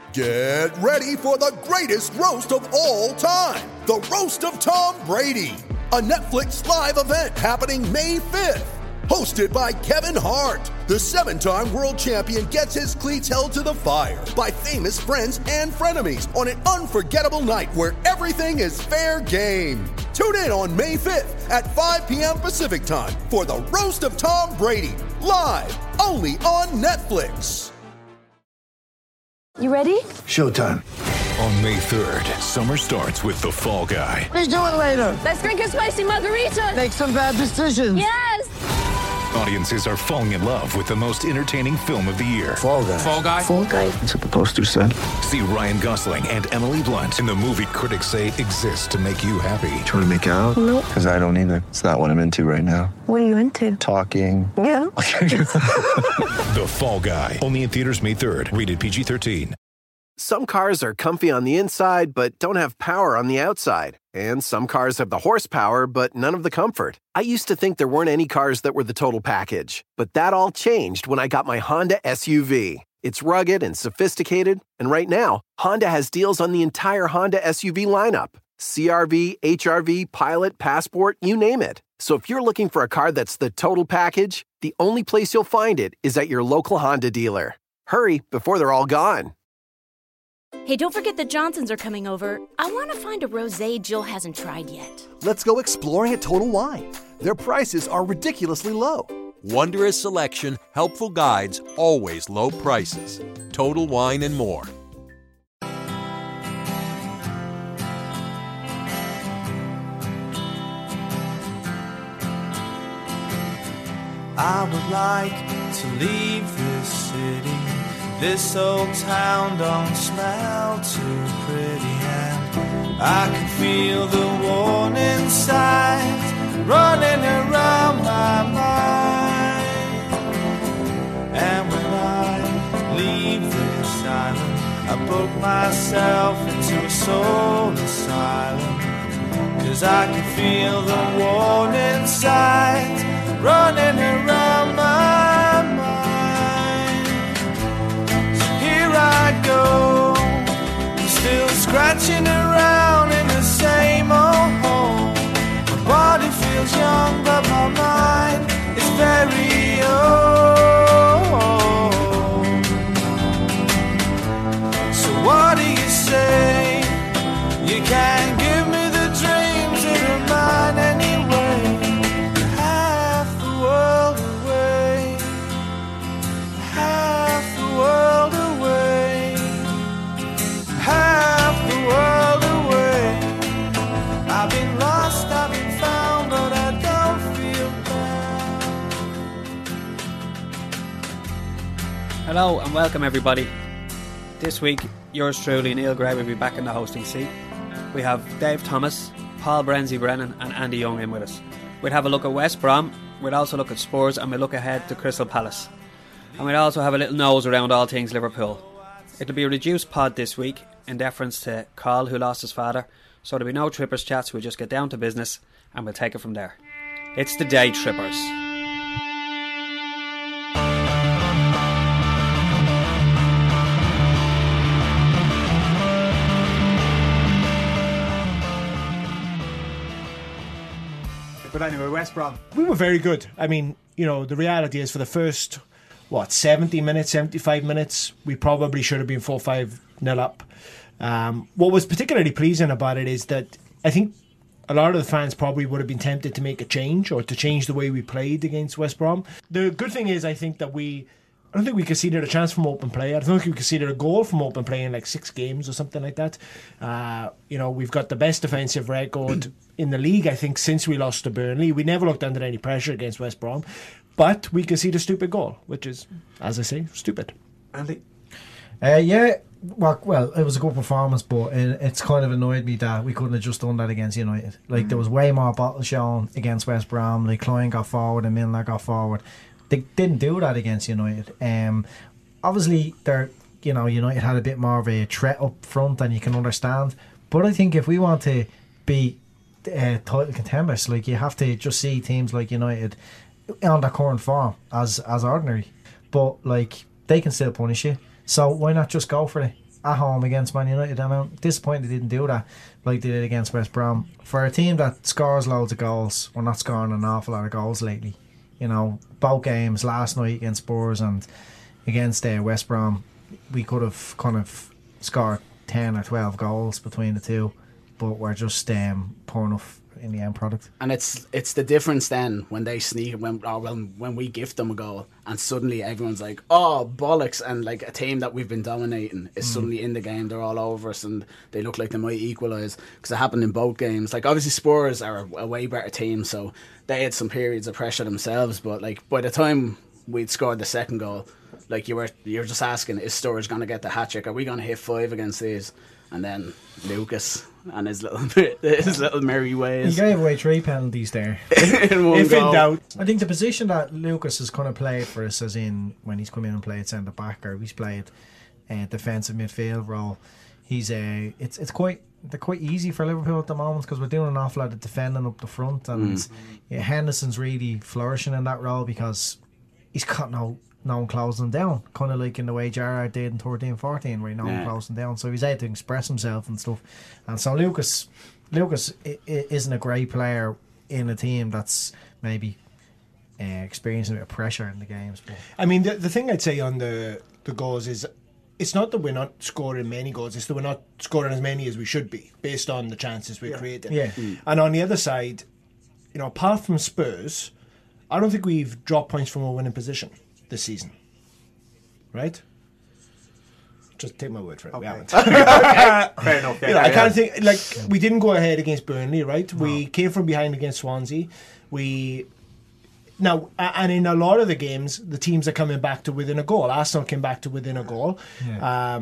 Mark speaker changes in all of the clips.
Speaker 1: Get ready for the greatest roast of all time, the Roast of Tom Brady, a Netflix live event happening May 5th. Hosted by Kevin Hart, the 7-time world champion gets his cleats held to the fire by famous friends and frenemies on an unforgettable night where everything is fair game. Tune in on May 5th at 5 p.m. Pacific time for the Roast of Tom Brady, live only on Netflix.
Speaker 2: You ready?
Speaker 3: Showtime.
Speaker 4: On May 3rd, summer starts with The Fall Guy.
Speaker 3: Let's do it later.
Speaker 2: Let's drink a spicy margarita.
Speaker 3: Make some bad decisions.
Speaker 2: Yes!
Speaker 4: Audiences are falling in love with the most entertaining film of the year.
Speaker 3: Fall Guy.
Speaker 4: Fall Guy?
Speaker 2: Fall guy.
Speaker 3: That's what the poster said.
Speaker 4: See Ryan Gosling and Emily Blunt in the movie critics say exists to make you happy.
Speaker 3: Trying to make it out?
Speaker 2: Nope.
Speaker 3: Because I don't either. It's not what I'm into right now.
Speaker 2: What are you into?
Speaker 3: Talking.
Speaker 2: Yeah.
Speaker 4: The Fall Guy. Only in theaters May 3rd. Rated PG-13.
Speaker 5: Some cars are comfy on the inside, but don't have power on the outside. And some cars have the horsepower, but none of the comfort. I used to think there weren't any cars that were the total package. But that all changed when I got my Honda SUV. It's rugged and sophisticated. And right now, Honda has deals on the entire Honda SUV lineup. CR-V, HR-V, Pilot, Passport, you name it. So if you're looking for a car that's the total package, the only place you'll find it is at your local Honda dealer. Hurry before they're all gone.
Speaker 6: Hey, don't forget the Johnsons are coming over. I want to find a rosé Jill hasn't tried yet.
Speaker 7: Let's go exploring at Total Wine. Their prices are ridiculously low. Wondrous selection, helpful guides, always low prices. Total Wine and more.
Speaker 8: I would like to leave this city. This old town don't smell too pretty, and I can feel the warning signs running around my mind. And when I leave this island, I book myself into a soul asylum, 'cause I can feel the warning signs running around my mind. I go, still scratching around in the same old hole. My body feels young, but my mind is very old. So what do you say? You can't give me the dreams that are mine anyway. Half the world away, half the world away. Half the world away. I've been lost, I've been found, but I don't feel bad.
Speaker 9: Hello and welcome everybody. This week, yours truly, Neil Gray, will be back in the hosting seat. We have Dave Thomas, Paul Brennan and Andy Young in with us. We'll have a look at West Brom, we'll also look at Spurs, and we'll look ahead to Crystal Palace. And we'll also have a little nose around all things Liverpool. It'll be a reduced pod this week in deference to Carl, who lost his father, so there'll be no Trippers chats. We'll just get down to business and we'll take it from there. It's the Day Trippers.
Speaker 10: But anyway, West Brom, we were very good. I mean, you know, the reality is for the first 70 minutes, 75 minutes, we probably should have been 4-5-0 up. What was particularly pleasing about it is that I think a lot of the fans probably would have been tempted to make a change or to change the way we played against West Brom. The good thing is, I think that I don't think we conceded a chance from open play. I don't think we conceded a goal from open play in like 6 games or something like that. You know, we've got the best defensive record in the league, I think, since we lost to Burnley. We never looked under any pressure against West Brom. But we conceded a stupid goal, which is, as I say, stupid.
Speaker 11: Andy? Yeah, well, it was a good performance, but it's kind of annoyed me that we couldn't have just done that against United. Like, there was way more bottle shown against West Brom. Like, Klein got forward and Milner got forward. They didn't do that against United. Obviously, United had a bit more of a threat up front, and you can understand. But I think if we want to be title contenders, like, you have to just see teams like United on their current form as ordinary. But like, they can still punish you. So why not just go for it? at home against Man United, and I'm disappointed they didn't do that like they did against West Brom. For a team that scores loads of goals, we're not scoring an awful lot of goals lately. You know, both games last night against Spurs and against West Brom, we could have kind of scored 10 or 12 goals between the two, but we're just poor enough in the end product.
Speaker 12: And it's the difference then when they sneak when we gift them a goal and suddenly everyone's like, oh bollocks, and like a team that we've been dominating is suddenly in the game, they're all over us and they look like they might equalise, because it happened in both games. Like obviously Spurs are a way better team, so they had some periods of pressure themselves, but like by the time we'd scored the second goal, like you're just asking, is Sturridge going to get the hat-trick? Are we going to hit 5 against these? And then Lucas and his little merry ways.
Speaker 11: He gave away 3 penalties there.
Speaker 12: In one
Speaker 10: if
Speaker 12: goal.
Speaker 10: in doubt.
Speaker 11: I think the position that Lucas has kind of played for us, as in when he's come in and played centre back, or he's played defensive midfield role, they're quite easy for Liverpool at the moment, because we're doing an awful lot of defending up the front, and Henderson's really flourishing in that role because he's got no one closing him down, kind of like in the way Gerrard did in 13-14, where no one closed him down, so he's able to express himself and stuff. And so Lucas isn't a great player in a team that's maybe experiencing a bit of pressure in the games. But
Speaker 10: I mean, the thing I'd say on the goals is, it's not that we're not scoring many goals, it's that we're not scoring as many as we should be based on the chances we're creating.
Speaker 11: Yeah.
Speaker 10: And on the other side, you know, apart from Spurs, I don't think we've dropped points from a winning position this season. Right? Just take my word for it.
Speaker 13: Okay.
Speaker 10: We haven't.
Speaker 13: Fair enough.
Speaker 10: You know, I can't think, like, we didn't go ahead against Burnley, right? No. We came from behind against Swansea. Now, and in a lot of the games, the teams are coming back to within a goal. Arsenal came back to within a goal. Yeah.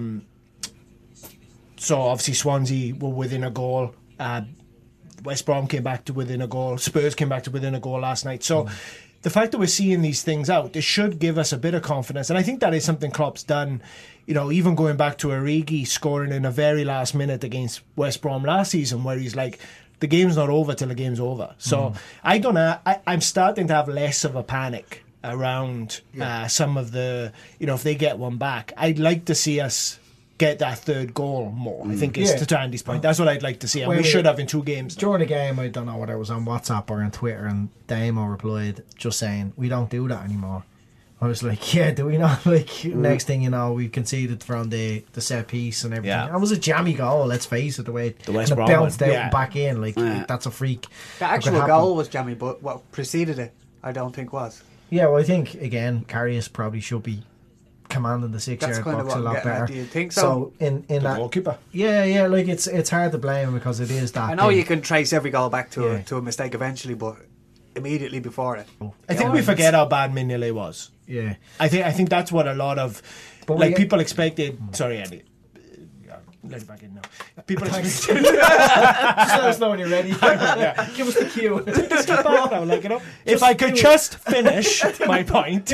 Speaker 10: So obviously Swansea were within a goal. West Brom came back to within a goal. Spurs came back to within a goal last night. So the fact that we're seeing these things out, it should give us a bit of confidence. And I think that is something Klopp's done, you know, even going back to Origi scoring in a very last minute against West Brom last season, where he's like, the game's not over till the game's over. So I'm starting to have less of a panic around some of the, you know, if they get one back. I'd like to see us get that third goal more. I think it's to Andy's point. That's what I'd like to see, and we should have in 2 games.
Speaker 11: During the game, I don't know whether it was on WhatsApp or on Twitter, and Damo replied just saying, we don't do that anymore. I was like, yeah, do we not? Like, next thing you know, we conceded from the set piece and everything. Yeah. It was a jammy goal, let's face it, the way it bounced out and back in. Like, that's a freak.
Speaker 13: The actual goal was jammy, but what preceded it, I don't think was.
Speaker 11: Yeah, well, I think, again, Karius probably should be commanding the 6-yard box a lot better.
Speaker 13: Do you think so?
Speaker 11: In
Speaker 10: the
Speaker 11: that
Speaker 10: goalkeeper.
Speaker 11: Yeah, like it's hard to blame him because it is that.
Speaker 13: I know you can trace every goal back to a mistake eventually, but immediately before it.
Speaker 10: I think we forget how bad Mignolet was.
Speaker 11: Yeah.
Speaker 10: I think that's what a lot of people expected. Sorry, Andy. Let it back in now. People expected.
Speaker 11: Just let us know when you're ready. Give us the cue.
Speaker 10: Just keep on now, like, you know. If I could just finish my point.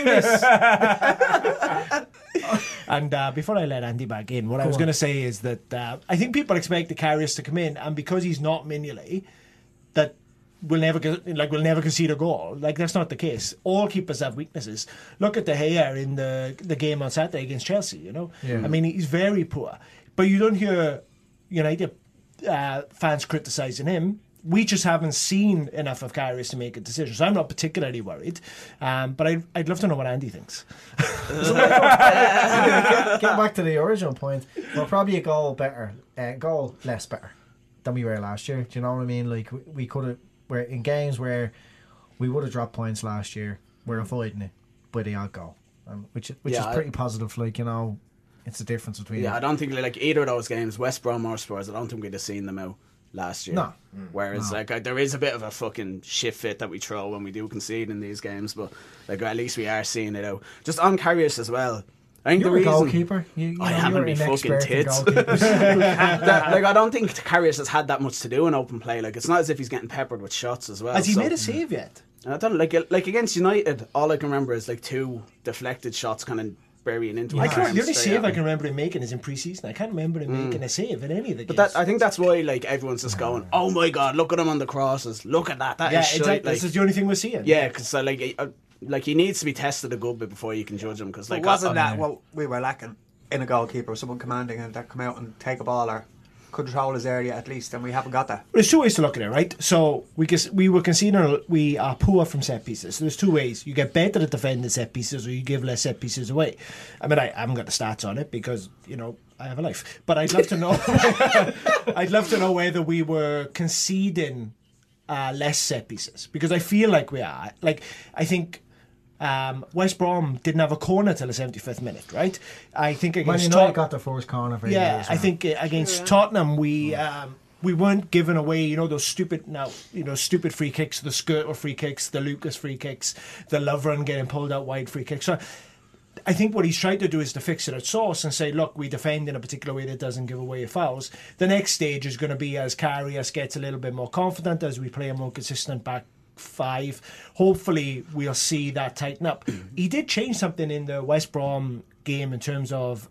Speaker 10: And before I let Andy back in, what I was going to say is that I think people expect the Karius to come in, and because he's not Mignolet, that we'll never concede a goal. Like, that's not the case. All keepers have weaknesses. Look at De Gea in the game on Saturday against Chelsea. You know, I mean, he's very poor. But you don't hear United fans criticising him. We just haven't seen enough of Karius to make a decision. So I'm not particularly worried. But I'd love to know what Andy thinks.
Speaker 11: Get back to the original point. We're probably a goal less better than we were last year. Do you know what I mean? Like, we could have, we're in games where we would have dropped points last year, we're avoiding it by the odd goal, which is pretty positive. Like, you know, it's the difference between.
Speaker 12: I don't think like either of those games, West Brom or Spurs, I don't think we'd have seen them out last year.
Speaker 11: No.
Speaker 12: Whereas like there is a bit of a fucking shit fit that we throw when we do concede in these games, but like at least we are seeing it out. Just on Karius as well. I think
Speaker 11: you're
Speaker 12: the reason
Speaker 11: a goalkeeper.
Speaker 12: I haven't been fucking tits. Like, I don't think Karius has had that much to do in open play. Like, it's not as if he's getting peppered with shots as well.
Speaker 10: Has he made a save yet?
Speaker 12: I don't like against United. All I can remember is like 2 deflected shots kind of burying into him.
Speaker 10: The only save I can remember him making is in pre-season. I can't remember him making a save in any of the games.
Speaker 12: But I think that's why like everyone's just going, oh my god, look at him on the crosses, look at that. That is shite.
Speaker 10: Exactly. This is the only thing we're seeing.
Speaker 12: Yeah, because like he needs to be tested a good bit before you can judge him. Because like,
Speaker 13: wasn't that what we were lacking? in a goalkeeper, someone commanding him that come out and take a ball or control his area at least, and we haven't got that.
Speaker 10: There's two ways to look at it, right? So we were considering we are poor from set pieces. So there's two ways: you get better at defending set pieces, or you give less set pieces away. I mean, I haven't got the stats on it because I have a life, but I'd love to know. I'd love to know whether we were conceding less set pieces, because I feel like we are. Like, I think West Brom didn't have a corner till the 75th minute, right? I think against
Speaker 11: United got the first corner for
Speaker 10: years, I think against Tottenham we weren't giving away those stupid free kicks, the Skirtle free kicks, the Lucas free kicks, the Lovren getting pulled out wide free kicks. So I think what he's trying to do is to fix it at source and say, look, we defend in a particular way that doesn't give away fouls. The next stage is going to be as Karius gets a little bit more confident, as we play a more consistent back five. Hopefully we'll see that tighten up. He did change something in the West Brom game in terms of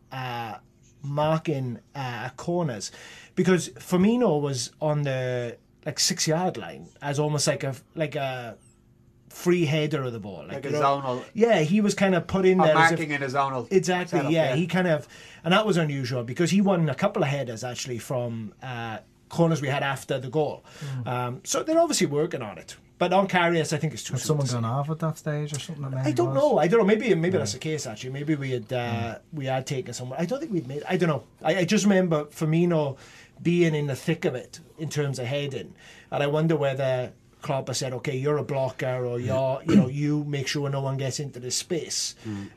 Speaker 10: marking corners, because Firmino was on the 6-yard line as almost like a free header of the ball,
Speaker 13: like a zonal.
Speaker 10: Yeah, he was kind of put in there
Speaker 13: marking in a zonal.
Speaker 10: Exactly.
Speaker 13: Setup,
Speaker 10: yeah, he kind of, and that was unusual because he won a couple of headers actually from corners we had after the goal. So they're obviously working on it. But on Karius, I think it's too soon.
Speaker 11: Had someone gone off at that stage or something?
Speaker 10: I don't know. Maybe that's the case actually. Maybe we had taken someone. I don't think we'd made. I don't know. I just remember Firmino being in the thick of it in terms of heading, and I wonder whether Klopp has said, "Okay, you're a blocker, or you make sure no one gets into this space."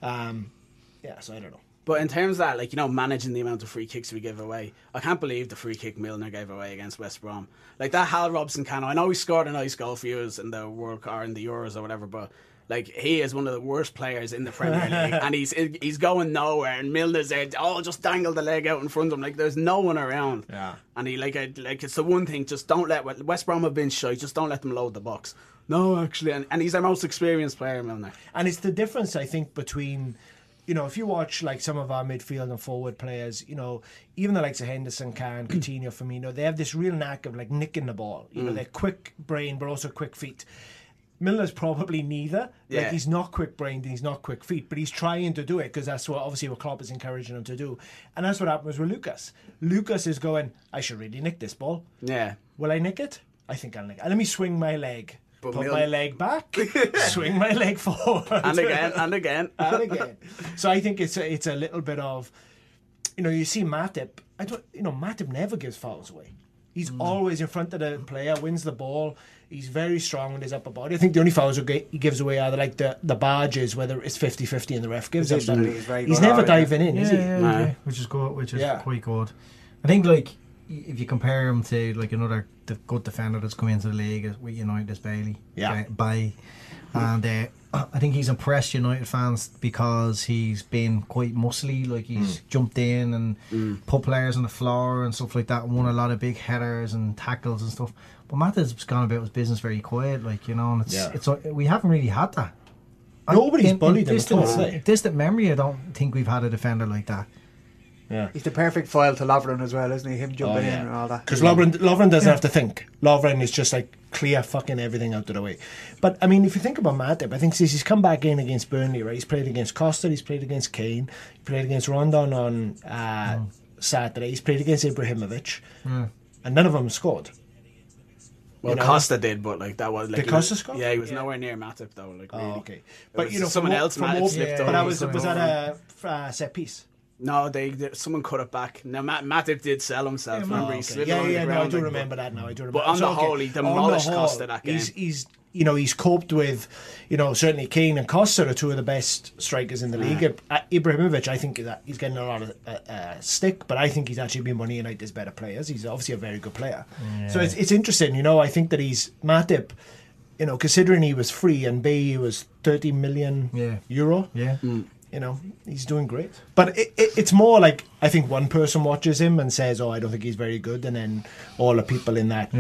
Speaker 10: So I don't know.
Speaker 12: But in terms of that, managing the amount of free kicks we give away, I can't believe the free kick Milner gave away against West Brom. Like that Hal Robson cano, I know he scored a nice goal for you in the World Cup or in the Euros or whatever, but he is one of the worst players in the Premier League, and he's going nowhere. And Milner's there, just dangle the leg out in front of him. There's no one around.
Speaker 10: Yeah.
Speaker 12: And he it's the one thing. Just don't let West Brom have been shy. Just don't let them load the box. No, actually, and he's our most experienced player, Milner.
Speaker 10: And it's the difference, I think, between. If you watch some of our midfield and forward players, even the likes of Henderson, Kane, Coutinho, Firmino, they have this real knack of nicking the ball. They're quick brain, but also quick feet. Miller's probably neither.
Speaker 12: Yeah.
Speaker 10: He's not quick brained, he's not quick feet, but he's trying to do it because that's what Klopp is encouraging him to do. And that's what happens with Lucas. Lucas is going, I should really nick this ball.
Speaker 12: Yeah.
Speaker 10: Will I nick it? I think I'll nick it. Let me swing my leg. Put my leg back, swing my leg forward,
Speaker 12: and again, and again,
Speaker 10: and again. So I think it's a little bit of, you see Matip. Matip never gives fouls away. He's always in front of the player, wins the ball. He's very strong with his upper body. I think the only fouls he gives away are the barges, whether it's 50-50 and the ref gives them. He's never diving in, is he?
Speaker 11: Yeah, which is good. Which is quite good. I think if you compare him to another good defender that's come into the league with United, is Bailey.
Speaker 10: Yeah.
Speaker 11: Bailly. And I think he's impressed United fans because he's been quite muscly. He's jumped in and put players on the floor and stuff like that, and won a lot of big headers and tackles and stuff. But Matip's gone about his business very quiet, and it's we haven't really had that.
Speaker 10: Nobody's bullied him at all.
Speaker 11: Distant memory, I don't think we've had a defender like that.
Speaker 10: Yeah.
Speaker 13: He's the perfect foil to Lovren as well, isn't he? Him jumping in and all that.
Speaker 10: Because Lovren doesn't have to think. Lovren is just clear fucking everything out of the way. But I mean, if you think about Matip, I think since he's come back in against Burnley, right? He's played against Costa, he's played against Kane, he played against Rondon on Saturday, he's played against Ibrahimovic, and none of them scored.
Speaker 12: Well, Costa did, but that was
Speaker 10: did Costa score?
Speaker 12: Yeah, he was nowhere near Matip though. Really.
Speaker 10: Okay, but
Speaker 12: someone else Matip slipped on.
Speaker 10: But was that a set piece?
Speaker 12: No, someone cut it back. Now Matip did sell himself. Remember, he slid on the ground.
Speaker 10: I do remember that now.
Speaker 12: But on the whole, he demolished Costa that game.
Speaker 10: He's coped with, certainly Kane and Costa are two of the best strikers in the league. Ibrahimovic, I think that he's getting a lot of stick, but I think he's actually been one of United's better players. He's obviously a very good player. Yeah. So it's interesting, I think that he's Matip. Considering he was free and Bailly was 30 million euro.
Speaker 11: Yeah.
Speaker 10: He's doing great. But it's more I think one person watches him and says, I don't think he's very good, and then all the people in that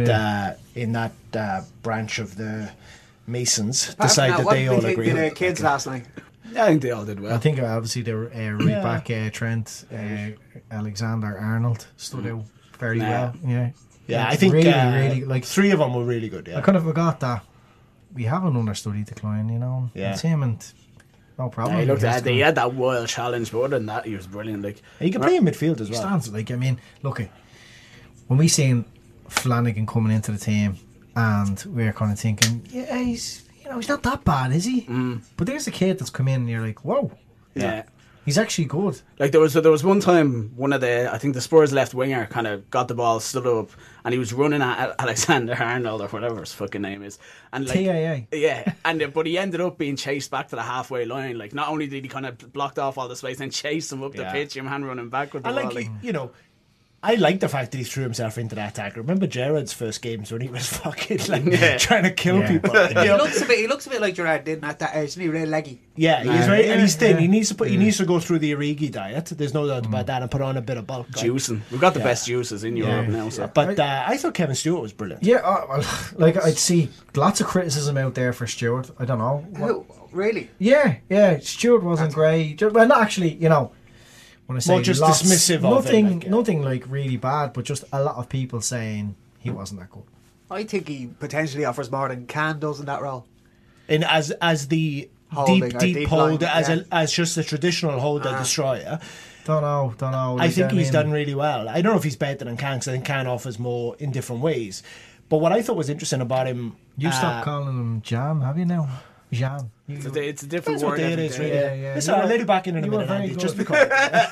Speaker 10: branch of the Masons decide that they all agree.
Speaker 13: Did the kids last night?
Speaker 12: I think they all did well.
Speaker 11: I think obviously the right back Trent Alexander-Arnold stood out very well.
Speaker 10: Yeah, I think
Speaker 11: really
Speaker 10: three of them were really good. Yeah.
Speaker 11: I kind of forgot that we have an understudy decline.
Speaker 10: Yeah.
Speaker 11: It's him and no problem.
Speaker 12: Yeah, he had that wild challenge, but other than that, he was brilliant. Like
Speaker 10: he can play in midfield as
Speaker 11: He
Speaker 10: well.
Speaker 11: stands like, I mean, look, when we seen Flanagan coming into the team, and we're kind of thinking, yeah, he's not that bad, is he? But there's a kid that's come in, and you're like, whoa,
Speaker 12: yeah.
Speaker 11: he's actually good.
Speaker 12: Like there was one time I think the Spurs left winger kind of got the ball, stood up, and he was running at Alexander Arnold or whatever his fucking name is, and like
Speaker 11: TAA.
Speaker 12: Yeah, but he ended up being chased back to the halfway line. Like not only did he kind of blocked off all the space, and chased him up the pitch, your man running back with the ball.
Speaker 10: I like the fact that he threw himself into that tackle. Remember Gerrard's first games when he was fucking trying to kill people.
Speaker 13: He looks a bit like Gerrard did at that age, isn't he? Real leggy.
Speaker 10: Yeah, he's very and he's thin. He needs to go through the Origi diet. There's no doubt about that, and put on a bit of bulk.
Speaker 12: Juicing. We've got the best juices in Europe now. So.
Speaker 10: But I thought Kevin Stewart was brilliant.
Speaker 11: Yeah, like I'd see lots of criticism out there for Stewart. I don't know.
Speaker 13: Who? Really?
Speaker 11: Yeah. Stewart wasn't great. Well, not actually. When I say
Speaker 10: just dismissive of it.
Speaker 11: Nothing like really bad, but just a lot of people saying he wasn't that good.
Speaker 13: I think he potentially offers more than Can does in that role.
Speaker 10: And as the deep holder, as just a traditional holder destroyer.
Speaker 11: Don't know.
Speaker 10: I think he's done really well. I don't know if he's better than Can, because I think Can offers more in different ways. But what I thought was interesting about him,
Speaker 11: you stopped calling him Jam, have you now? Jean.
Speaker 12: It's a different
Speaker 10: That's
Speaker 12: word.
Speaker 10: What it is, really.
Speaker 11: Yeah.
Speaker 10: Listen, I'll let you back in a minute, Andy, just because.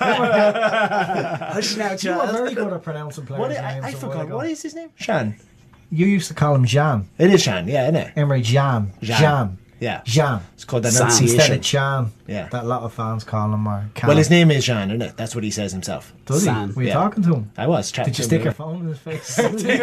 Speaker 11: Hush now, Charles. You were very good at pronouncing players' names.
Speaker 10: I forgot. What is his name? Shan.
Speaker 11: You used to call him Jean.
Speaker 10: It is Shan, yeah, isn't it?
Speaker 11: Emery Jean.
Speaker 10: Yeah.
Speaker 11: Jean.
Speaker 10: It's called enunciation.
Speaker 11: Instead of Chan.
Speaker 10: Yeah.
Speaker 11: That a lot of fans call him.
Speaker 10: Well, his name is Jean, isn't it? That's what he says himself.
Speaker 11: Does he? Were you talking to him?
Speaker 10: I was.
Speaker 11: Did you stick your phone in his face?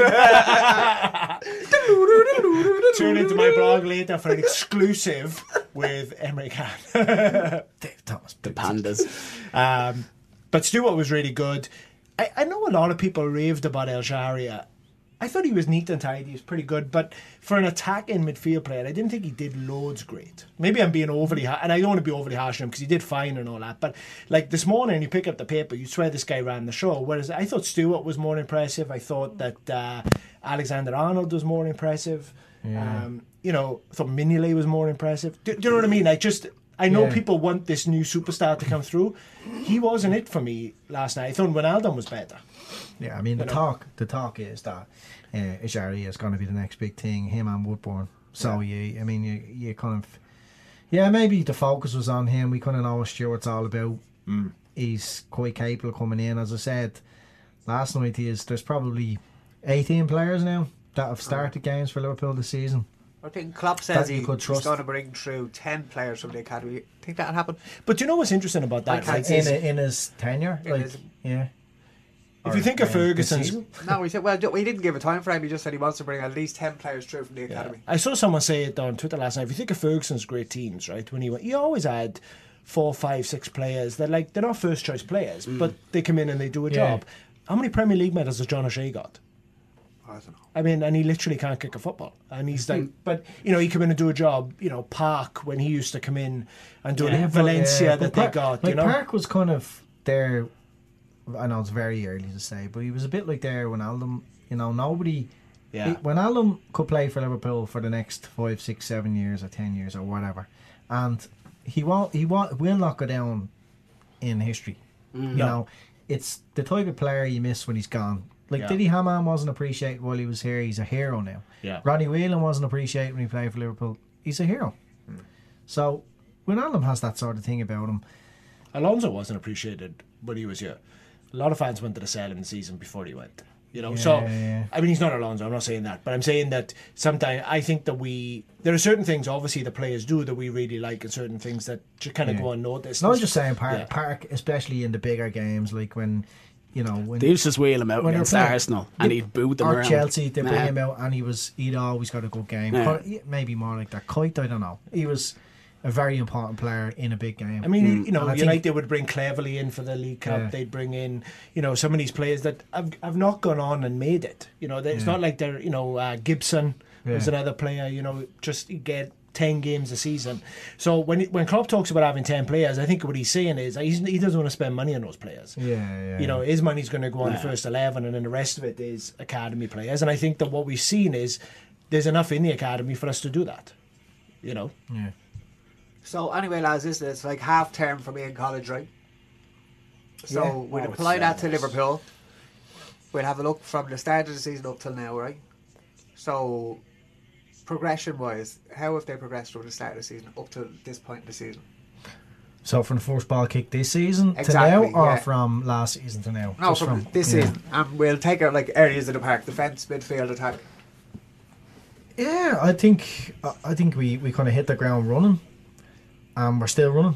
Speaker 10: Tune into my blog later for an exclusive with Emery Khan.
Speaker 11: Dave Thomas.
Speaker 12: The Pandas.
Speaker 10: But Stewart was really good. I know a lot of people raved about El Sharia. I thought he was neat and tidy. He was pretty good. But for an attacking midfield player, I didn't think he did loads great. Maybe I'm being overly harsh, and I don't want to be overly harsh on him because he did fine and all that. But like this morning, you pick up the paper, you swear this guy ran the show. Whereas I thought Stewart was more impressive. I thought that Alexander Arnold was more impressive.
Speaker 11: Yeah.
Speaker 10: I thought Mignolet was more impressive. Do you know what I mean? I know people want this new superstar to come through. He wasn't it for me last night. I thought Wijnaldum was better.
Speaker 11: Yeah, I mean the talk is that Ajari is going to be the next big thing. Him and Woodburn. So you kind of maybe the focus was on him. We kind of know what Stewart's all about. He's quite capable of coming in. As I said last night, there's probably 18 players now that have started games for Liverpool this season.
Speaker 13: I think Klopp says he's going to bring through 10 players from the academy. Think that'll happen?
Speaker 10: But do you know what's interesting about that?
Speaker 11: In his tenure,
Speaker 10: If you think of Ferguson's...
Speaker 13: No, he said, we didn't give a time frame. He just said he wants to bring at least 10 players through from the academy.
Speaker 10: I saw someone say it on Twitter last night. If you think of Ferguson's great teams, right, when he always had 4, 5, 6 players. They're not first choice players, but they come in and they do a job. How many Premier League medals has John O'Shea got?
Speaker 13: I don't know.
Speaker 10: I mean, and he literally can't kick a football. And he's like, but, he come in and do a job. Park, when he used to come in and do Valencia that they got,
Speaker 11: Park was kind of there. I know it's very early to say, but he was a bit like there when Wijnaldum. Nobody. Yeah. When Wijnaldum could play for Liverpool for the next 5, 6, 7 years or 10 years or whatever, and he will not go down in history. It's the type of player you miss when he's gone. Didi Hamann wasn't appreciated while he was here. He's a hero now.
Speaker 10: Yeah.
Speaker 11: Ronnie Whelan wasn't appreciated when he played for Liverpool. He's a hero. So Wijnaldum has that sort of thing about him.
Speaker 10: Alonso wasn't appreciated when he was here. A lot of fans wanted to sell him the season before he went. I mean, he's not Alonso, I'm not saying that, but I'm saying that sometimes I think that there are certain things obviously the players do that we really like, and certain things that just kind of go unnoticed.
Speaker 11: No, I'm just saying Park, especially in the bigger games, like when
Speaker 12: they used to just wheel him out against Arsenal and he'd boot them
Speaker 11: or
Speaker 12: around.
Speaker 11: Chelsea, they bring him out and he'd always got a good game. Maybe more like that Kite, I don't know. He was a very important player in a big game.
Speaker 10: I mean, United would bring Cleverley in for the League Cup. Yeah. They'd bring in, some of these players that have not gone on and made it. It's not like they're, Gibson was another player. Just get 10 games a season. So when Klopp talks about having 10 players, I think what he's saying is he doesn't want to spend money on those players. His money's going to go on the first 11, and then the rest of it is academy players. And I think that what we've seen is there's enough in the academy for us to do that.
Speaker 11: Yeah.
Speaker 13: So anyway, lads, it's like half term for me in college, right? So
Speaker 11: Yeah.
Speaker 13: we'd
Speaker 12: Oh,
Speaker 13: apply
Speaker 12: it's
Speaker 13: that to
Speaker 12: nice.
Speaker 13: Liverpool. We'd have a look from the start of the season up till now, right? So progression-wise, how have they progressed from the start of the season up to this point in the season?
Speaker 11: So from the first ball kick this season
Speaker 13: Exactly,
Speaker 11: to now, or
Speaker 13: yeah.
Speaker 11: from last season to now?
Speaker 13: No,
Speaker 11: Just
Speaker 13: from this
Speaker 11: yeah.
Speaker 13: season. And we'll take out like areas of the park: defence, midfield, attack.
Speaker 11: Yeah, I think we kind of hit the ground running, and we're still running.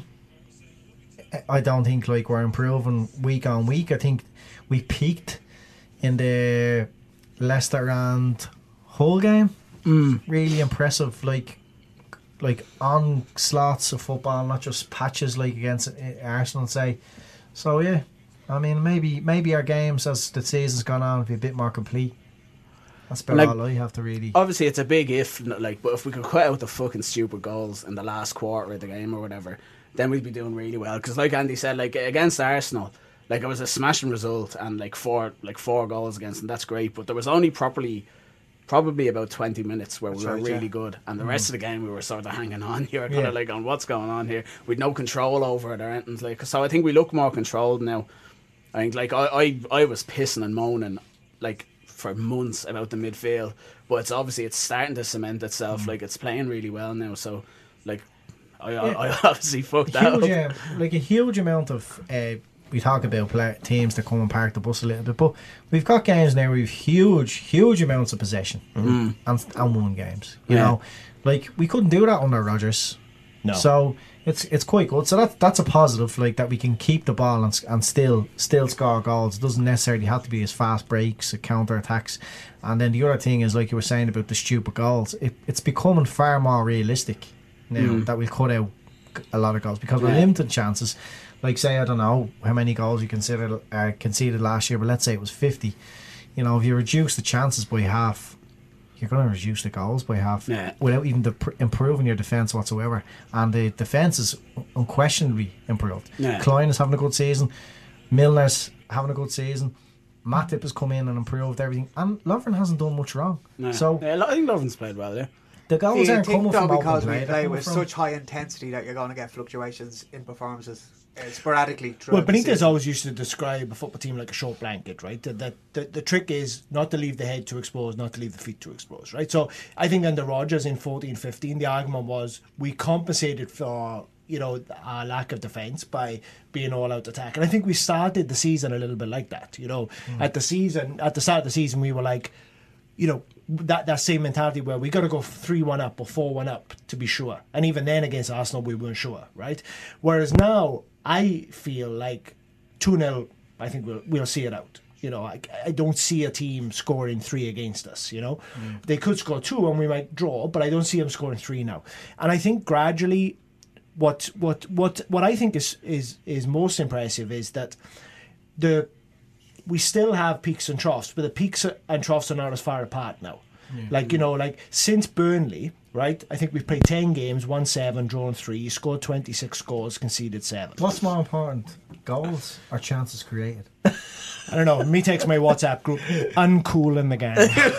Speaker 11: I don't think like we're improving week on week. I think we peaked in the Leicester and Hull game. Really impressive, like onslaughts of football, not just patches like against Arsenal, say. So yeah, I mean maybe our games as the season's gone on will be a bit more complete. That's about
Speaker 12: Like,
Speaker 11: all I have to really.
Speaker 12: Obviously, it's a big if, like, but if we could cut out the fucking stupid goals in the last quarter of the game or whatever, then we'd be doing really well. Because, like Andy said, like against Arsenal, like it was a smashing result and like four goals against them. That's great, but there was only probably about 20 minutes where we were really good, and the rest of the game we were sort of hanging on. You were kind of like on what's going on here. We'd no control over it or anything. Like, so I think we look more controlled now. I think like I was pissing and moaning like for months about the midfield, but it's starting to cement itself. Like it's playing really well now. So like I obviously fucked that up.
Speaker 11: Like a huge amount of we talk about teams that come and park the bus a little bit, but we've got games now where we've huge amounts of possession and won games. You know, like we couldn't do that under Rodgers.
Speaker 10: No.
Speaker 11: So it's quite good. So that's a positive, like that we can keep the ball and still score goals. It doesn't necessarily have to be as fast breaks, counter attacks. And then the other thing is, like you were saying about the stupid goals, it's becoming far more realistic now that we'll cut out a lot of goals because we're limited chances. Like say, I don't know how many goals you conceded last year, but let's say it was 50. You know, if you reduce the chances by half, you're going to reduce the goals by half without even improving your defence whatsoever. And the defence is unquestionably improved. Klein is having a good season. Milner's having a good season. Matip has come in and improved everything. And Lovren hasn't done much wrong. So
Speaker 12: I think Lovren's played well,
Speaker 11: the goals aren't coming from open
Speaker 13: because
Speaker 11: play.
Speaker 13: we play with such high intensity that you're going to get fluctuations in performances sporadically.
Speaker 10: Well,
Speaker 13: throughout the
Speaker 10: Benitez
Speaker 13: season.
Speaker 10: always used to describe a football team like a short blanket, right? The trick is not to leave the head too exposed, not to leave the feet too exposed, right? So I think under Rodgers in 14-15, the argument was we compensated for our lack of defence by being all out attack, and I think we started the season a little bit like that. At the start of the season, we were like, that same mentality where we got to go 3-1 up or 4-1 up to be sure, and even then against Arsenal we weren't sure, right? Whereas now I feel like 2-0, I think we'll see it out. I don't see a team scoring 3 against us. They could score 2 and we might draw, but I don't see them scoring 3 now. And I think gradually, what I think is most impressive is that we still have peaks and troughs, but the peaks and troughs are not as far apart now. Like since Burnley, right? I think we've played 10 games, won 7, drawn 3, scored 26 goals, conceded 7.
Speaker 11: What's more important, goals or chances created?
Speaker 10: I don't know. Me text my WhatsApp group, uncool in the game.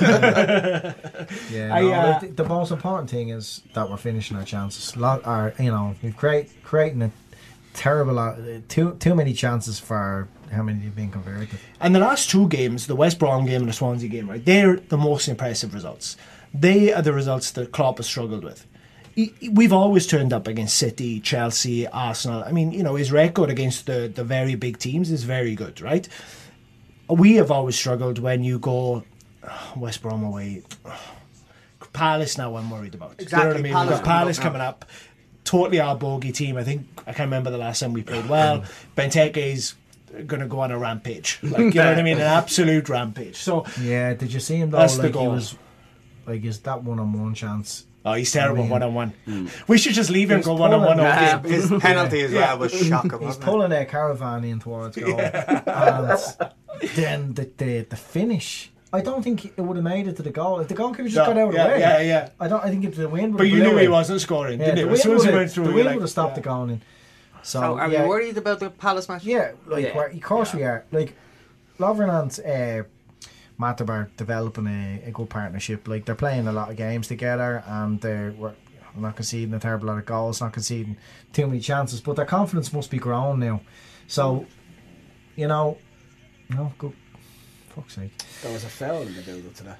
Speaker 11: The most important thing is that we're finishing our chances. We've creating a terrible too many chances for how many have been converted.
Speaker 10: And the last 2 games, the West Brom game and the Swansea game, right? They're the most impressive results. They are the results that Klopp has struggled with. We've always turned up against City, Chelsea, Arsenal. I mean, his record against the very big teams is very good, right? We have always struggled when you go West Brom away. Palace now I'm worried about.
Speaker 13: Exactly.
Speaker 10: You know what I mean? We've got Palace coming up. Totally our bogey team. I can't remember the last time we played well. Benteke's going to go on a rampage. You know what I mean? An absolute rampage. So
Speaker 11: yeah, did you see him though?
Speaker 10: That's the goal.
Speaker 11: He was is that 1-on-1 chance?
Speaker 10: Oh, he's terrible 1-on-1. We should just leave him go 1-on-1 all game.
Speaker 13: His penalty as well was shocking.
Speaker 11: He's pulling a caravan in towards goal. And then the finish, I don't think it would have made it to the goal. If the goalkeeper just got out of the way.
Speaker 10: Yeah.
Speaker 11: I think if the wind would
Speaker 10: But
Speaker 11: have
Speaker 10: you knew he
Speaker 11: it.
Speaker 10: wasn't scoring, didn't you?
Speaker 11: The
Speaker 10: As soon as he went
Speaker 11: the
Speaker 10: through,
Speaker 11: wind would have stopped the goal in.
Speaker 13: So are we worried about the Palace match?
Speaker 11: Yeah, of course we are. Like, Lovren and Matip are developing a good partnership. Like, they're playing a lot of games together, and not conceding a terrible lot of goals, not conceding too many chances, but their confidence must be growing now. So, no, good. Fuck's sake.
Speaker 12: There was a foul in the build-up to that.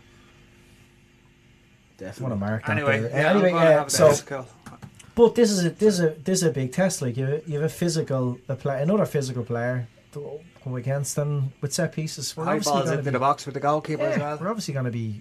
Speaker 12: Definitely.
Speaker 11: What a mark.
Speaker 13: Anyway,
Speaker 11: so. But this is a big test. Like you have another physical player to come against them with set pieces.
Speaker 13: High balls into the box with the goalkeeper as well.
Speaker 11: We're obviously going to be.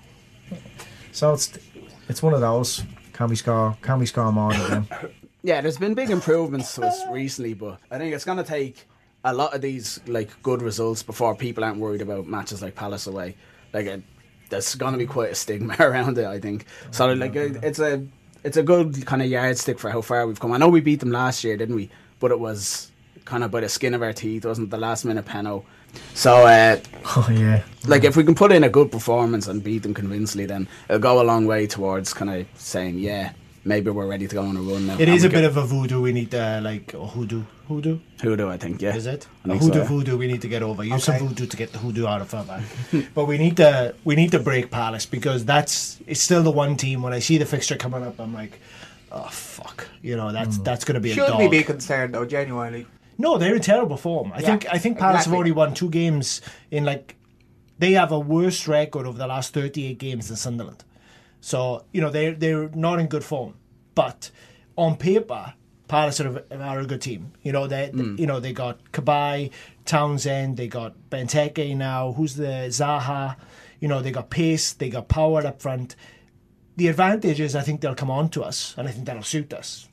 Speaker 11: So it's one of those. Can we score more than them?
Speaker 12: Yeah, there's been big improvements to us recently, but I think it's going to take a lot of these like good results before people aren't worried about matches like Palace away. Like there's going to be quite a stigma around it, I think. So like it's a good kind of yardstick for how far we've come. I know we beat them last year, didn't we? But it was kind of by the skin of our teeth, wasn't the last minute penalty. So like if we can put in a good performance and beat them convincingly, then it'll go a long way towards kind of saying, yeah, maybe we're ready to go on a run now.
Speaker 10: It is a bit of a voodoo we need to, like, hoodoo,
Speaker 12: I think, yeah.
Speaker 10: Is it?
Speaker 12: A
Speaker 10: voodoo we need to get over. Use some voodoo to get the hoodoo out of our back. But we need to break Palace, because it's still the one team, when I see the fixture coming up, I'm like, oh fuck. That's going to be a dog.
Speaker 13: Should we be concerned though, genuinely?
Speaker 10: No, they're in terrible form. I think Palace have already won 2 games in they have a worse record over the last 38 games than Sunderland. So, they're not in good form. But on paper, Palace are a good team. They got Cabaye, Townsend, they got Benteke now, who's the Zaha, they got pace, they got power up front. The advantage is I think they'll come on to us, and I think that'll suit us.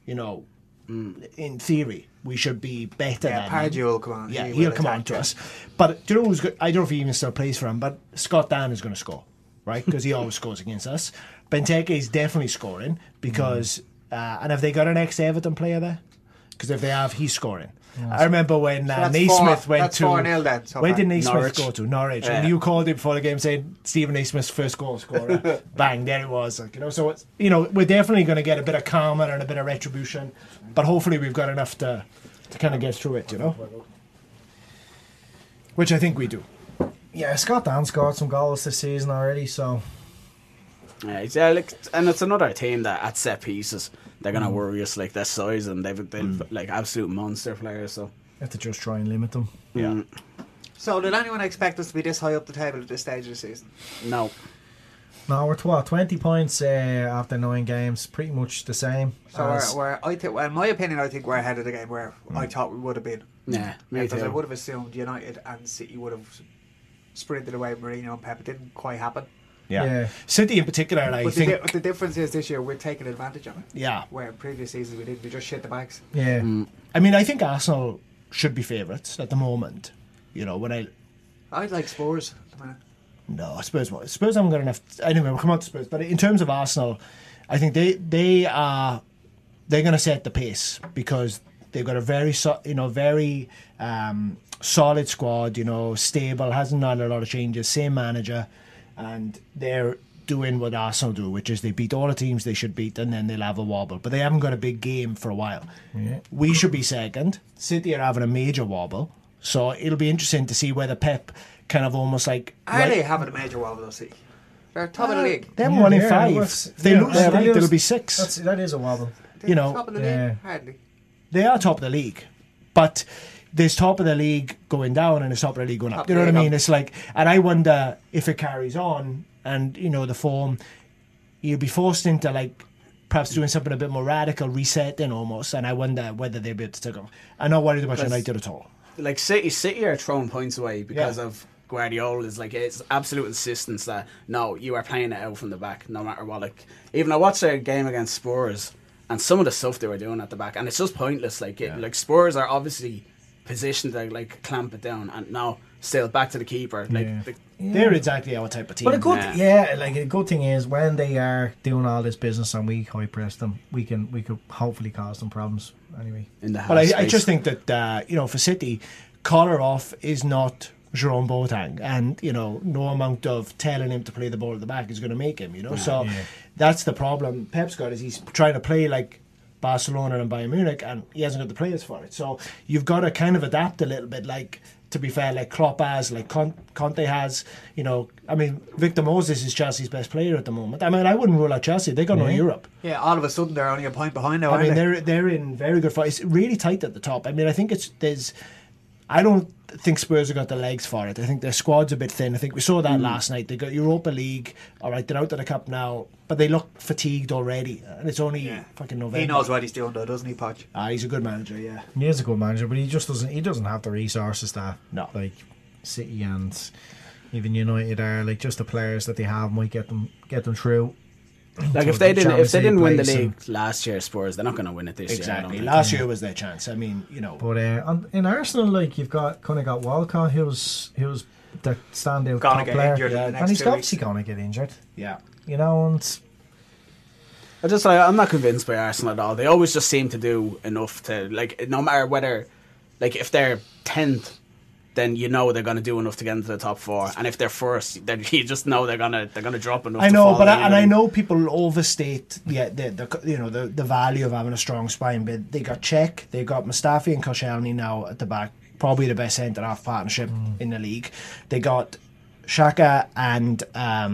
Speaker 10: In theory, we should be better than
Speaker 13: Pardew will come on.
Speaker 10: Yeah, he'll come on to us. But do you know who's good? I don't know if he even still plays for him, but Scott Dan is going to score, right? Because he always scores against us. Benteke is definitely scoring because, and have they got an ex-Everton player there? Because if they have, he's scoring. I remember when Naismith went to...
Speaker 13: 4-0 then. So
Speaker 10: where did Naismith go to? Norwich. And you called him before the game saying Stephen Naismith's first goal scorer. Bang, there it was. So it's, we're definitely going to get a bit of karma and a bit of retribution. But hopefully we've got enough to kind of get through it, Which I think we do.
Speaker 11: Yeah, Scott Dan scored some goals this season already, so...
Speaker 12: Yeah, and it's another team that at set pieces they're gonna worry us, like their size, and they've like absolute monster players. So
Speaker 11: you have to just try and limit them.
Speaker 12: Yeah.
Speaker 13: So did anyone expect us to be this high up the table at this stage of the season?
Speaker 12: No,
Speaker 11: we're 20 points after 9 games, pretty much the same.
Speaker 13: So in my opinion, I think we're ahead of the game where I thought we would have been.
Speaker 12: Yeah, me
Speaker 13: because
Speaker 12: too.
Speaker 13: I would have assumed United and City would have sprinted away Mourinho and Pep. It didn't quite happen.
Speaker 10: Yeah. City in particular, I think...
Speaker 13: the difference is this year we're taking advantage of it.
Speaker 10: Yeah.
Speaker 13: Where in previous seasons we didn't. We just shit the bags.
Speaker 10: Yeah. I mean, I think Arsenal should be favourites at the moment.
Speaker 13: I'd like Spurs at the minute.
Speaker 10: No, Spurs haven't got enough... Anyway, we'll come on to Spurs. But in terms of Arsenal, I think they're going to set the pace because they've got a very solid squad, stable, hasn't done a lot of changes, same manager, and they're doing what Arsenal do, which is they beat all the teams they should beat and then they'll have a wobble. But they haven't got a big game for a while.
Speaker 11: Yeah.
Speaker 10: We should be second. City are having a major wobble. So it'll be interesting to see whether Pep kind of almost like...
Speaker 13: Are they having a major wobble, though, City? They're top of the league.
Speaker 10: They're 1 in 5. If they lose the league, there'll be 6.
Speaker 11: That is a wobble.
Speaker 13: They're top of the league? Hardly.
Speaker 10: They are top of the league. But there's top of the league going down and there's top of the league going up. You know what I mean? It's like... And I wonder if it carries on and, the form, you'll be forced into, perhaps doing something a bit more radical, resetting almost, and I wonder whether they'll be able to take off. I'm not worried about United at all.
Speaker 12: City are throwing points away because of Guardiola's it's absolute insistence that no, you are playing it out from the back no matter what. Even I watched their game against Spurs and some of the stuff they were doing at the back, and it's just pointless. Spurs are obviously positioned to clamp it down, and now still back to the keeper.
Speaker 10: They're exactly our type of team.
Speaker 11: But a good thing is when they are doing all this business and we high press them, we could hopefully cause them problems anyway.
Speaker 10: But I just think that for City, Kolarov is not Jerome Boateng, and no amount of telling him to play the ball at the back is going to make him. That's the problem Pep's got, is he's trying to play like Barcelona and Bayern Munich, and he hasn't got the players for it. So you've got to kind of adapt a little bit, like to be fair, like Klopp has, like Conte has. You know, I mean, Victor Moses is Chelsea's best player at the moment. I mean, I wouldn't rule out Chelsea. They got no Europe.
Speaker 13: Yeah, all of a sudden they're only a point behind now.
Speaker 10: I mean,
Speaker 13: aren't
Speaker 10: they're in very good fight. It's really tight at the top. I mean, I think I don't think Spurs have got the legs for it. I think their squad's a bit thin. I think we saw that last night. They got Europa League. All right, they're out of the cup now, but they look fatigued already. And it's only fucking November.
Speaker 13: He knows what he's doing, though, doesn't he, Poch?
Speaker 10: He's a good manager. Yeah,
Speaker 11: he is a good manager, but he just doesn't. He doesn't have the resources that
Speaker 10: like
Speaker 11: City and even United are. Like, just the players that they have might get them through.
Speaker 12: Like if they didn't win the league last year, Spurs, they're not going to win it this year.
Speaker 10: Exactly. Last year was their chance. I mean, you know.
Speaker 11: But in Arsenal, like you've got Walcott, who's the standout top player, and he's obviously going to get injured.
Speaker 10: Yeah,
Speaker 11: you know, and
Speaker 12: I'm not convinced by Arsenal at all. They always just seem to do enough to, like, no matter whether, like, if they're 10th, then you know they're going to do enough to get into the top 4, and if they're first, then you just know they're going to drop enough.
Speaker 10: I know, but I know people overstate the value of having a strong spine. But they got Cech, they got Mustafi and Koscielny now at the back, probably the best centre half partnership in the league. They got Xhaka and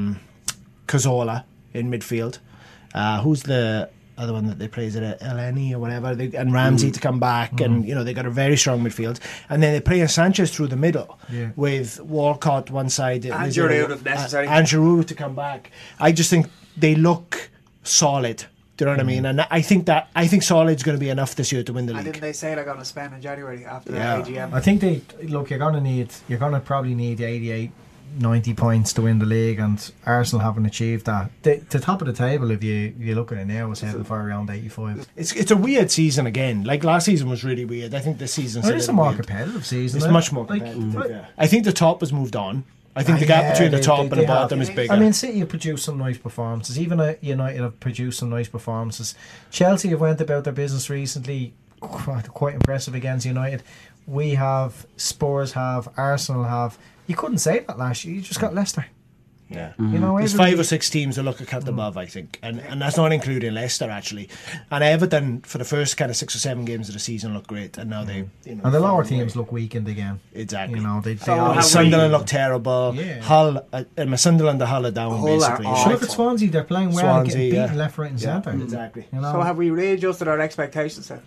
Speaker 10: Cazorla in midfield. Who's the other one that they play? Is it Elneny or whatever? And Ramsey to come back, and you know they got a very strong midfield. And then they play Sanchez through the middle with Walcott one side,
Speaker 13: and Giroud if necessary,
Speaker 10: and Giroud to come back. I just think they look solid. Do you know what I mean? And I think solid's going to be enough this year to win the league.
Speaker 13: And didn't they say they're going to spend in January after the AGM?
Speaker 11: I think you're going to probably need 88. 90 points to win the league, and Arsenal haven't achieved that. The top of the table, if you look at it now, is heading for around 85.
Speaker 10: It's a weird season again. Like last season was really weird. I think this season's
Speaker 11: it's a more competitive season.
Speaker 10: It's much more competitive. I think the top has moved on. I think the gap between the top and the bottom is bigger.
Speaker 11: I mean, City have produced some nice performances. Even United have produced some nice performances. Chelsea have went about their business recently, quite impressive against United. We have, Spurs have, Arsenal have. You couldn't say that last year. You just got Leicester.
Speaker 10: Yeah,
Speaker 11: you know,
Speaker 10: there's 5 or 6 teams that look a cut above, I think, and that's not including Leicester actually. And Everton for the first kind of 6 or 7 games of the season looked great, and now they,
Speaker 11: and the lower teams look weakened again.
Speaker 10: Exactly.
Speaker 11: You know,
Speaker 10: Sunderland look terrible. Yeah. Hull, Sunderland, Hull are down basically.
Speaker 11: Look at Swansea; they're playing well, and getting beaten left, right, and centre.
Speaker 10: Exactly.
Speaker 11: You know?
Speaker 13: So have we readjusted our expectations then?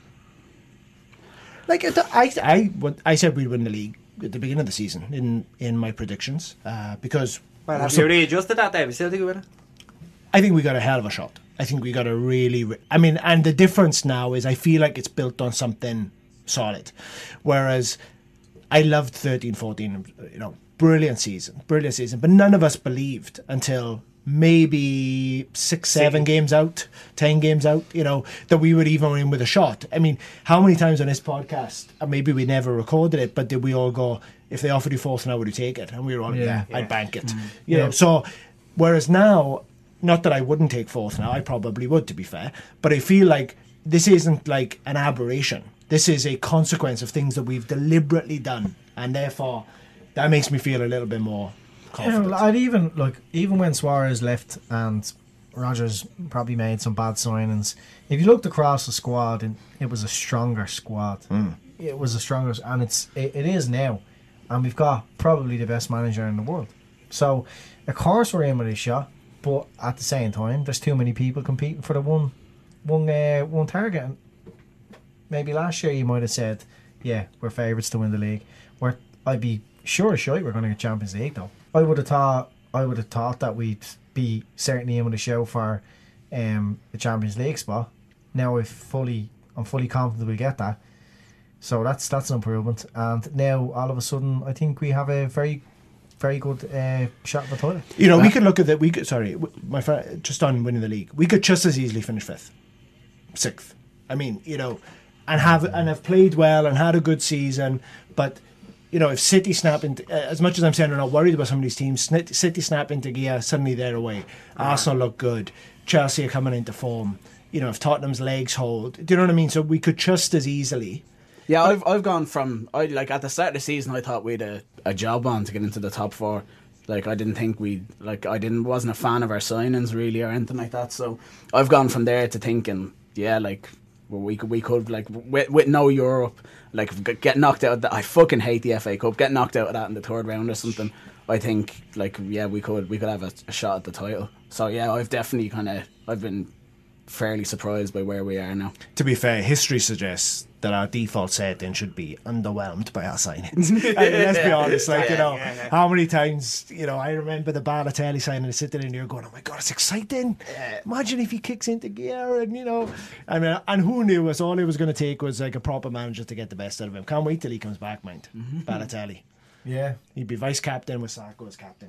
Speaker 10: Like I said, we'd win the league at the beginning of the season in my predictions because.
Speaker 13: Well, have you readjusted that, David? Still think we win it?
Speaker 10: I think we got a hell of a shot. I think we got a really... I mean, and the difference now is I feel like it's built on something solid. Whereas I loved 13-14, you know, brilliant season. But none of us believed until maybe 6, 7 games out, 10 games out, you know, that we would even win with a shot. I mean, how many times on this podcast, and maybe we never recorded it, but did we all go, if they offered you fourth now, would you take it? And we were all I'd bank it. You know, so whereas now, not that I wouldn't take fourth now, I probably would, to be fair, but I feel like this isn't like an aberration. This is a consequence of things that we've deliberately done, and therefore that makes me feel a little bit more confident.
Speaker 11: Yeah, I'd even when Suarez left and Rodgers probably made some bad signings, if you looked across the squad, and it was a stronger squad. It was a stronger, and it is now, and we've got probably the best manager in the world. So of course we're in with a shot, but at the same time there's too many people competing for the one target. And maybe last year you might have said, yeah, we're favourites to win the league. I'd be sure as shite we're going to get Champions League though. I would have thought that we'd be certainly in with a show for the Champions League spot. Now I'm fully confident we'll get that. So that's an improvement. And now all of a sudden I think we have a very, very good shot at the title.
Speaker 10: You know, we could look at that. My friend, just on winning the league, we could just as easily finish 5th, 6th. I mean, you know, and have played well and had a good season, but. You know, if City snap into... as much as I'm saying we're not worried about some of these teams, City snap into gear, suddenly they're away. Arsenal look good. Chelsea are coming into form. You know, if Tottenham's legs hold... Do you know what I mean? So we could just as easily...
Speaker 12: Yeah, I've gone from... at the start of the season, I thought we had a job on to get into the top 4. Like, I didn't think wasn't a fan of our signings, really, or anything like that. So I've gone from there to thinking, yeah, like... We could like with no Europe, like get knocked out of that. I fucking hate the FA Cup. Get knocked out of that in the third round or something. I think like we could have a shot at the title. So yeah, I've been fairly surprised by where we are now.
Speaker 10: To be fair, history suggests that our default setting should be underwhelmed by our signings. Let's be honest, how many times, I remember the Balotelli signing and sitting in here going, oh my God, it's exciting. Imagine if he kicks into gear and who knew all he was going to take was like a proper manager to get the best out of him. Can't wait till he comes back, mind. Balotelli.
Speaker 11: Yeah.
Speaker 10: He'd be vice captain with Sarko as captain.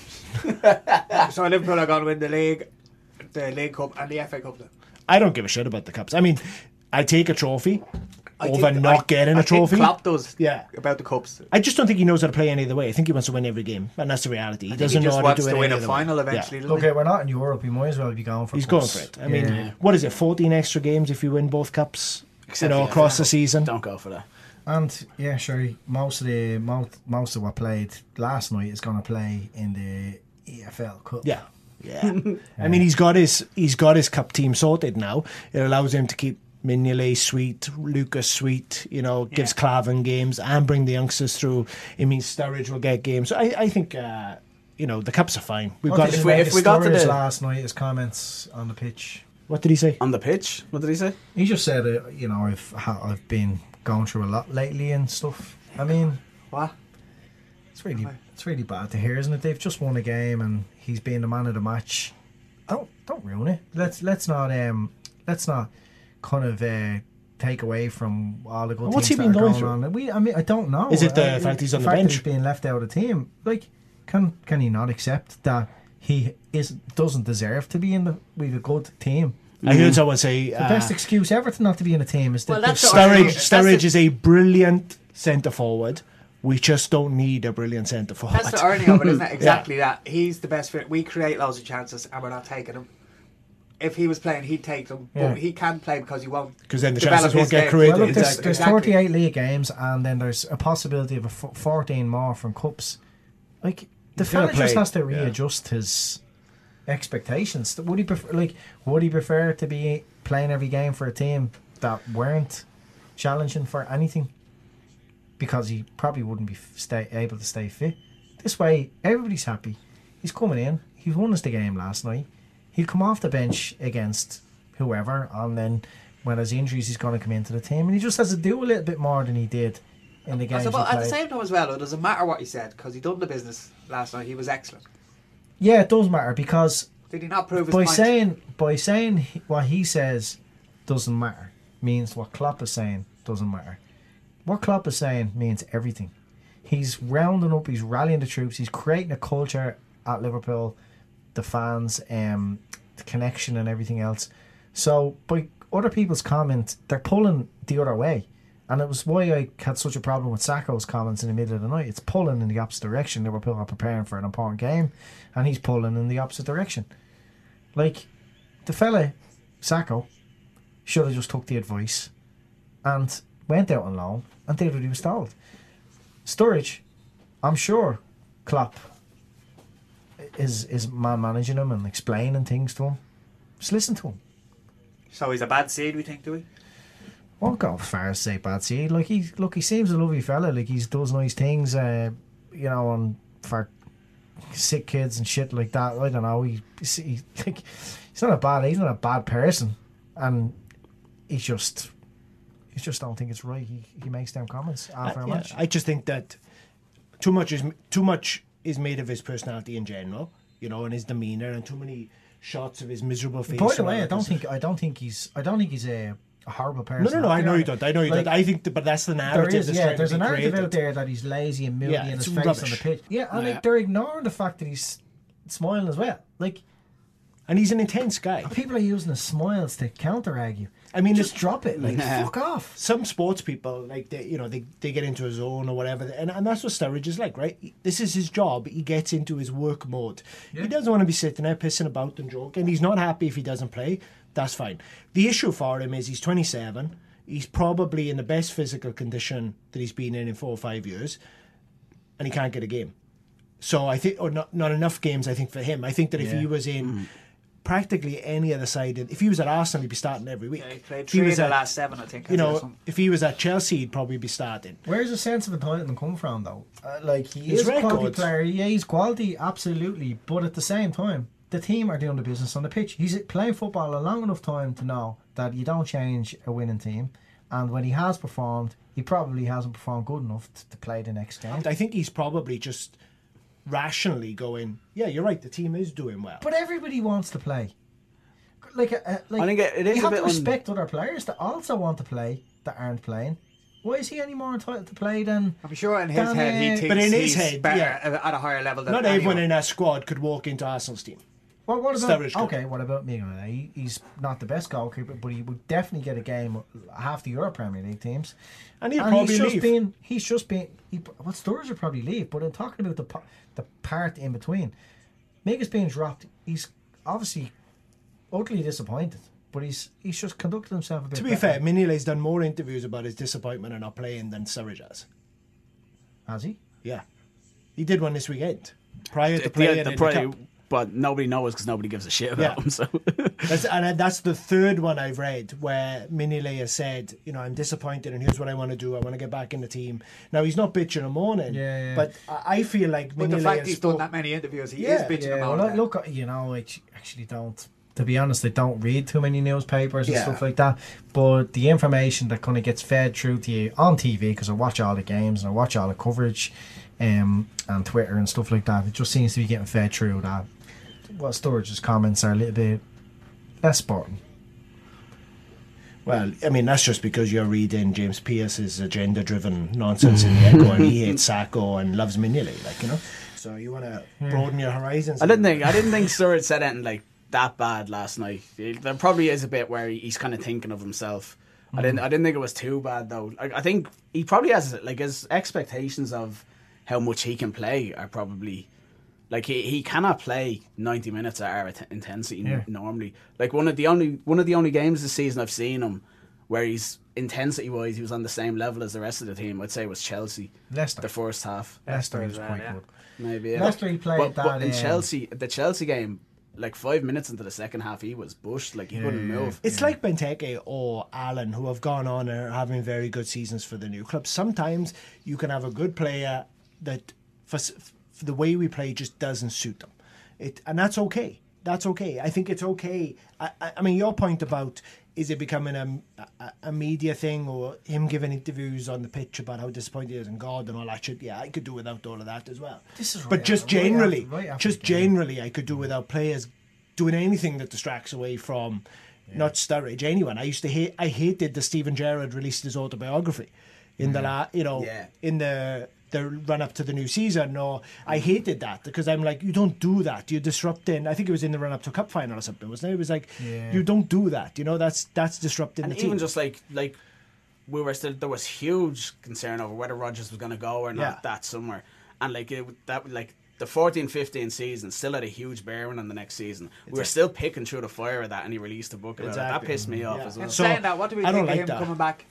Speaker 13: So Liverpool are going to win the League Cup and the FA Cup then?
Speaker 10: I don't give a shit about the cups. I mean, I take a trophy over not getting a trophy.
Speaker 13: I think Klopp does.
Speaker 10: Yeah.
Speaker 13: About the cups.
Speaker 10: I just don't think he knows how to play any other way. I think he wants to win every game, and that's the reality. He doesn't know how to do it.
Speaker 13: Win a final eventually.
Speaker 10: Yeah.
Speaker 11: Okay, we're not in Europe. He might as well be going for.
Speaker 10: He's going for it. I mean, what is it? 14 extra games if you win both cups, across the season.
Speaker 12: Don't go for that.
Speaker 11: And yeah, sure. Most of what played last night is going to play in the EFL Cup.
Speaker 10: Yeah. I mean, he's got his cup team sorted now. It allows him to keep Mignolet sweet, Lucas sweet, gives Klavan games and bring the youngsters through. It means Sturridge will get games. So I think the cups are fine. We've got
Speaker 11: if we got to last night, his comments on the pitch.
Speaker 10: What did he say
Speaker 12: on the pitch? What did he say?
Speaker 11: He just said, I've been going through a lot lately and stuff. I mean,
Speaker 13: what?
Speaker 11: It's really bad to hear, isn't it? They've just won a game and he's been the man of the match. Don't ruin it. Let's not kind of take away from all the good
Speaker 10: what's
Speaker 11: things
Speaker 10: he been
Speaker 11: that are
Speaker 10: going
Speaker 11: through? On. I don't know.
Speaker 10: Is it the fact he's on the bench?
Speaker 11: That he's being left out of the team. Like, can he not accept that he doesn't deserve to be with a good team?
Speaker 10: I heard someone say
Speaker 11: the best excuse ever to not to be in a team is that
Speaker 10: Sturridge is a brilliant centre forward. We just don't need a brilliant centre forward.
Speaker 13: That's the irony of it, isn't it? Exactly that. He's the best fit. We create loads of chances and we're not taking them. If he was playing, he'd take them. But he can't play because he won't.
Speaker 10: Because then the chances won't get created.
Speaker 11: Well, look, there's 38 league games and then there's a possibility of 14 more from cups. Like, the fella just has to readjust his expectations. Would he prefer to be playing every game for a team that weren't challenging for anything? Because he probably wouldn't be able to stay fit. This way, everybody's happy. He's coming in. He won us the game last night. He'll come off the bench against whoever, and then when there's injuries, he's going to come into the team, and he just has to do a little bit more than he did in the games.
Speaker 13: At the same time as well, it doesn't matter what he said because he done the business last night. He was excellent.
Speaker 11: Yeah, it does matter because
Speaker 13: did he not prove his point?
Speaker 11: By saying what he says doesn't matter means what Klopp is saying doesn't matter. What Klopp is saying means everything. He's rounding up, he's rallying the troops, he's creating a culture at Liverpool, the fans, the connection and everything else. So by other people's comments, they're pulling the other way. And it was why I had such a problem with Sacco's comments in the middle of the night. It's pulling in the opposite direction. Liverpool are preparing for an important game and he's pulling in the opposite direction. Like, the fella, Sacco, should have just took the advice and went out on loan and did what he was told. Sturridge, I'm sure Klopp is managing him and explaining things to him. Just listen to him.
Speaker 13: So he's a bad seed, we think, do we?
Speaker 11: Won't go as far as say bad seed. Like, he seems a lovely fella. Like, he does nice things, and for sick kids and shit like that. I don't know. He's not a bad person, and he's just don't think it's right. He makes them comments after a match.
Speaker 10: I just think that too much is made of his personality in general, and his demeanour, and too many shots of his miserable face.
Speaker 11: By the way, I don't think he's a horrible person.
Speaker 10: No, I know you don't. I think, but that's the narrative.
Speaker 11: There's a narrative out there that he's lazy and moody and his face rubbish on the pitch. Yeah, and they're ignoring the fact that he's smiling as well.
Speaker 10: And he's an intense guy.
Speaker 11: People are using his smiles to counter-argue.
Speaker 10: I mean,
Speaker 11: just drop it. Fuck off.
Speaker 10: Some sports people, they get into a zone or whatever, and that's what Sturridge is like, right? This is his job. He gets into his work mode. Yeah. He doesn't want to be sitting there pissing about and joking. He's not happy if he doesn't play. That's fine. The issue for him is he's 27. He's probably in the best physical condition that he's been in 4 or 5 years, and he can't get a game. So I think, or not enough games, I think, for him. I think that if he was in practically any other side. If he was at Arsenal, he'd be starting every week.
Speaker 13: Yeah, he played
Speaker 10: If he
Speaker 13: 3
Speaker 10: was
Speaker 13: of the
Speaker 10: at-
Speaker 13: last 7, I think.
Speaker 10: You know, if he was at Chelsea, he'd probably be starting.
Speaker 11: Where's the sense of entitlement come from, though? Like, he
Speaker 10: His
Speaker 11: is a quality
Speaker 10: records.
Speaker 11: player. Yeah, he's quality, absolutely. But at the same time, the team are doing the business on the pitch. He's playing football a long enough time to know that you don't change a winning team. And when he has performed, he probably hasn't performed good enough to play the next game.
Speaker 10: And I think he's probably just rationally going, yeah, you're right, the team is doing well.
Speaker 11: But everybody wants to play. Like
Speaker 12: I think it is
Speaker 11: you
Speaker 12: a
Speaker 11: have
Speaker 12: bit
Speaker 11: to respect other players that also want to play that aren't playing. Why is he any more entitled to play than?
Speaker 13: I'm sure in his head he thinks
Speaker 10: But in his
Speaker 13: he's
Speaker 10: head,
Speaker 13: better
Speaker 10: yeah.
Speaker 13: at a higher level than
Speaker 10: Not
Speaker 13: anyone.
Speaker 10: everyone in that squad could walk into Arsenal's team.
Speaker 11: Well, what about
Speaker 10: Sturridge could.
Speaker 11: okay? What about Miguel? He's not the best goalkeeper, but he would definitely get a game half the Euro Premier League teams.
Speaker 10: And he'll probably leave.
Speaker 11: He's just been. Well, Sturridge will probably leave. But I'm talking about the part in between. Miguel's being dropped. He's obviously utterly disappointed. But he's just conducted himself a bit.
Speaker 10: To be fair, Mignolet's done more interviews about his disappointment in not playing than Sturridge has.
Speaker 11: Has he?
Speaker 10: Yeah. He did one this weekend. Prior to playing in the cup.
Speaker 12: But nobody knows because nobody gives a shit about him. So
Speaker 10: that's the third one I've read where Mignolet has said, you know, I'm disappointed and here's what I want to do. I want to get back in the team. Now, he's not bitching and moaning, but I feel like
Speaker 13: But the
Speaker 10: Mignolet
Speaker 13: fact
Speaker 10: has
Speaker 13: he's done that many interviews, he
Speaker 10: Yeah.
Speaker 13: is bitching
Speaker 11: Yeah,
Speaker 13: about
Speaker 11: well,
Speaker 13: that.
Speaker 11: look, you know, I actually don't. To be honest, I don't read too many newspapers and
Speaker 10: Yeah.
Speaker 11: stuff like that. But the information that kind of gets fed through to you on TV, because I watch all the games and I watch all the coverage, and Twitter and stuff like that, it just seems to be getting fed through that. Well, Sturridge's comments are a little bit less sporting.
Speaker 10: Well, I mean, that's just because you're reading James Pearce's agenda-driven nonsense in the Echo, and he hates Sacco and loves Mignolet, like, you know. So you want to broaden your horizons.
Speaker 12: I didn't think Sturridge said anything like that bad last night. There probably is a bit where he's kind of thinking of himself. I didn't think it was too bad though. I think he probably has like his expectations of how much he can play are probably like he cannot play 90 minutes at our intensity normally. Like one of the only games this season I've seen him where he's intensity wise he was on the same level as the rest of the team. I'd say was Chelsea.
Speaker 11: Leicester.
Speaker 12: The first half.
Speaker 11: Leicester was quite good.
Speaker 12: Maybe. Yeah.
Speaker 11: Leicester he played
Speaker 12: but in the Chelsea game, like 5 minutes into the second half, he was bushed. Like he couldn't move.
Speaker 10: It's like Benteke or Allen, who have gone on and are having very good seasons for the new club. Sometimes you can have a good player that, for the way we play, just doesn't suit them. And that's okay. That's okay. I think it's okay. I mean, your point about is it becoming a media thing or him giving interviews on the pitch about how disappointed he is in God and all that shit. Yeah, I could do without all of that as well. But just generally, I could do without players doing anything that distracts away from not Sturridge. Anyone. I hated that Steven Gerrard released his autobiography in in the run up to the new season. No, I hated that because I'm like, you don't do that. You're disrupting. I think it was in the run up to cup final or something, wasn't it? It was like, you don't do that. You know, that's disrupting
Speaker 12: and
Speaker 10: the team.
Speaker 12: even just like we were still, there was huge concern over whether Rodgers was going to go or not that summer, and like the 14-15 season still had a huge bearing on the next season. We were still picking through the fire of that, and he released a book about it. That pissed me off as well.
Speaker 13: And saying that, what do we think of him coming back?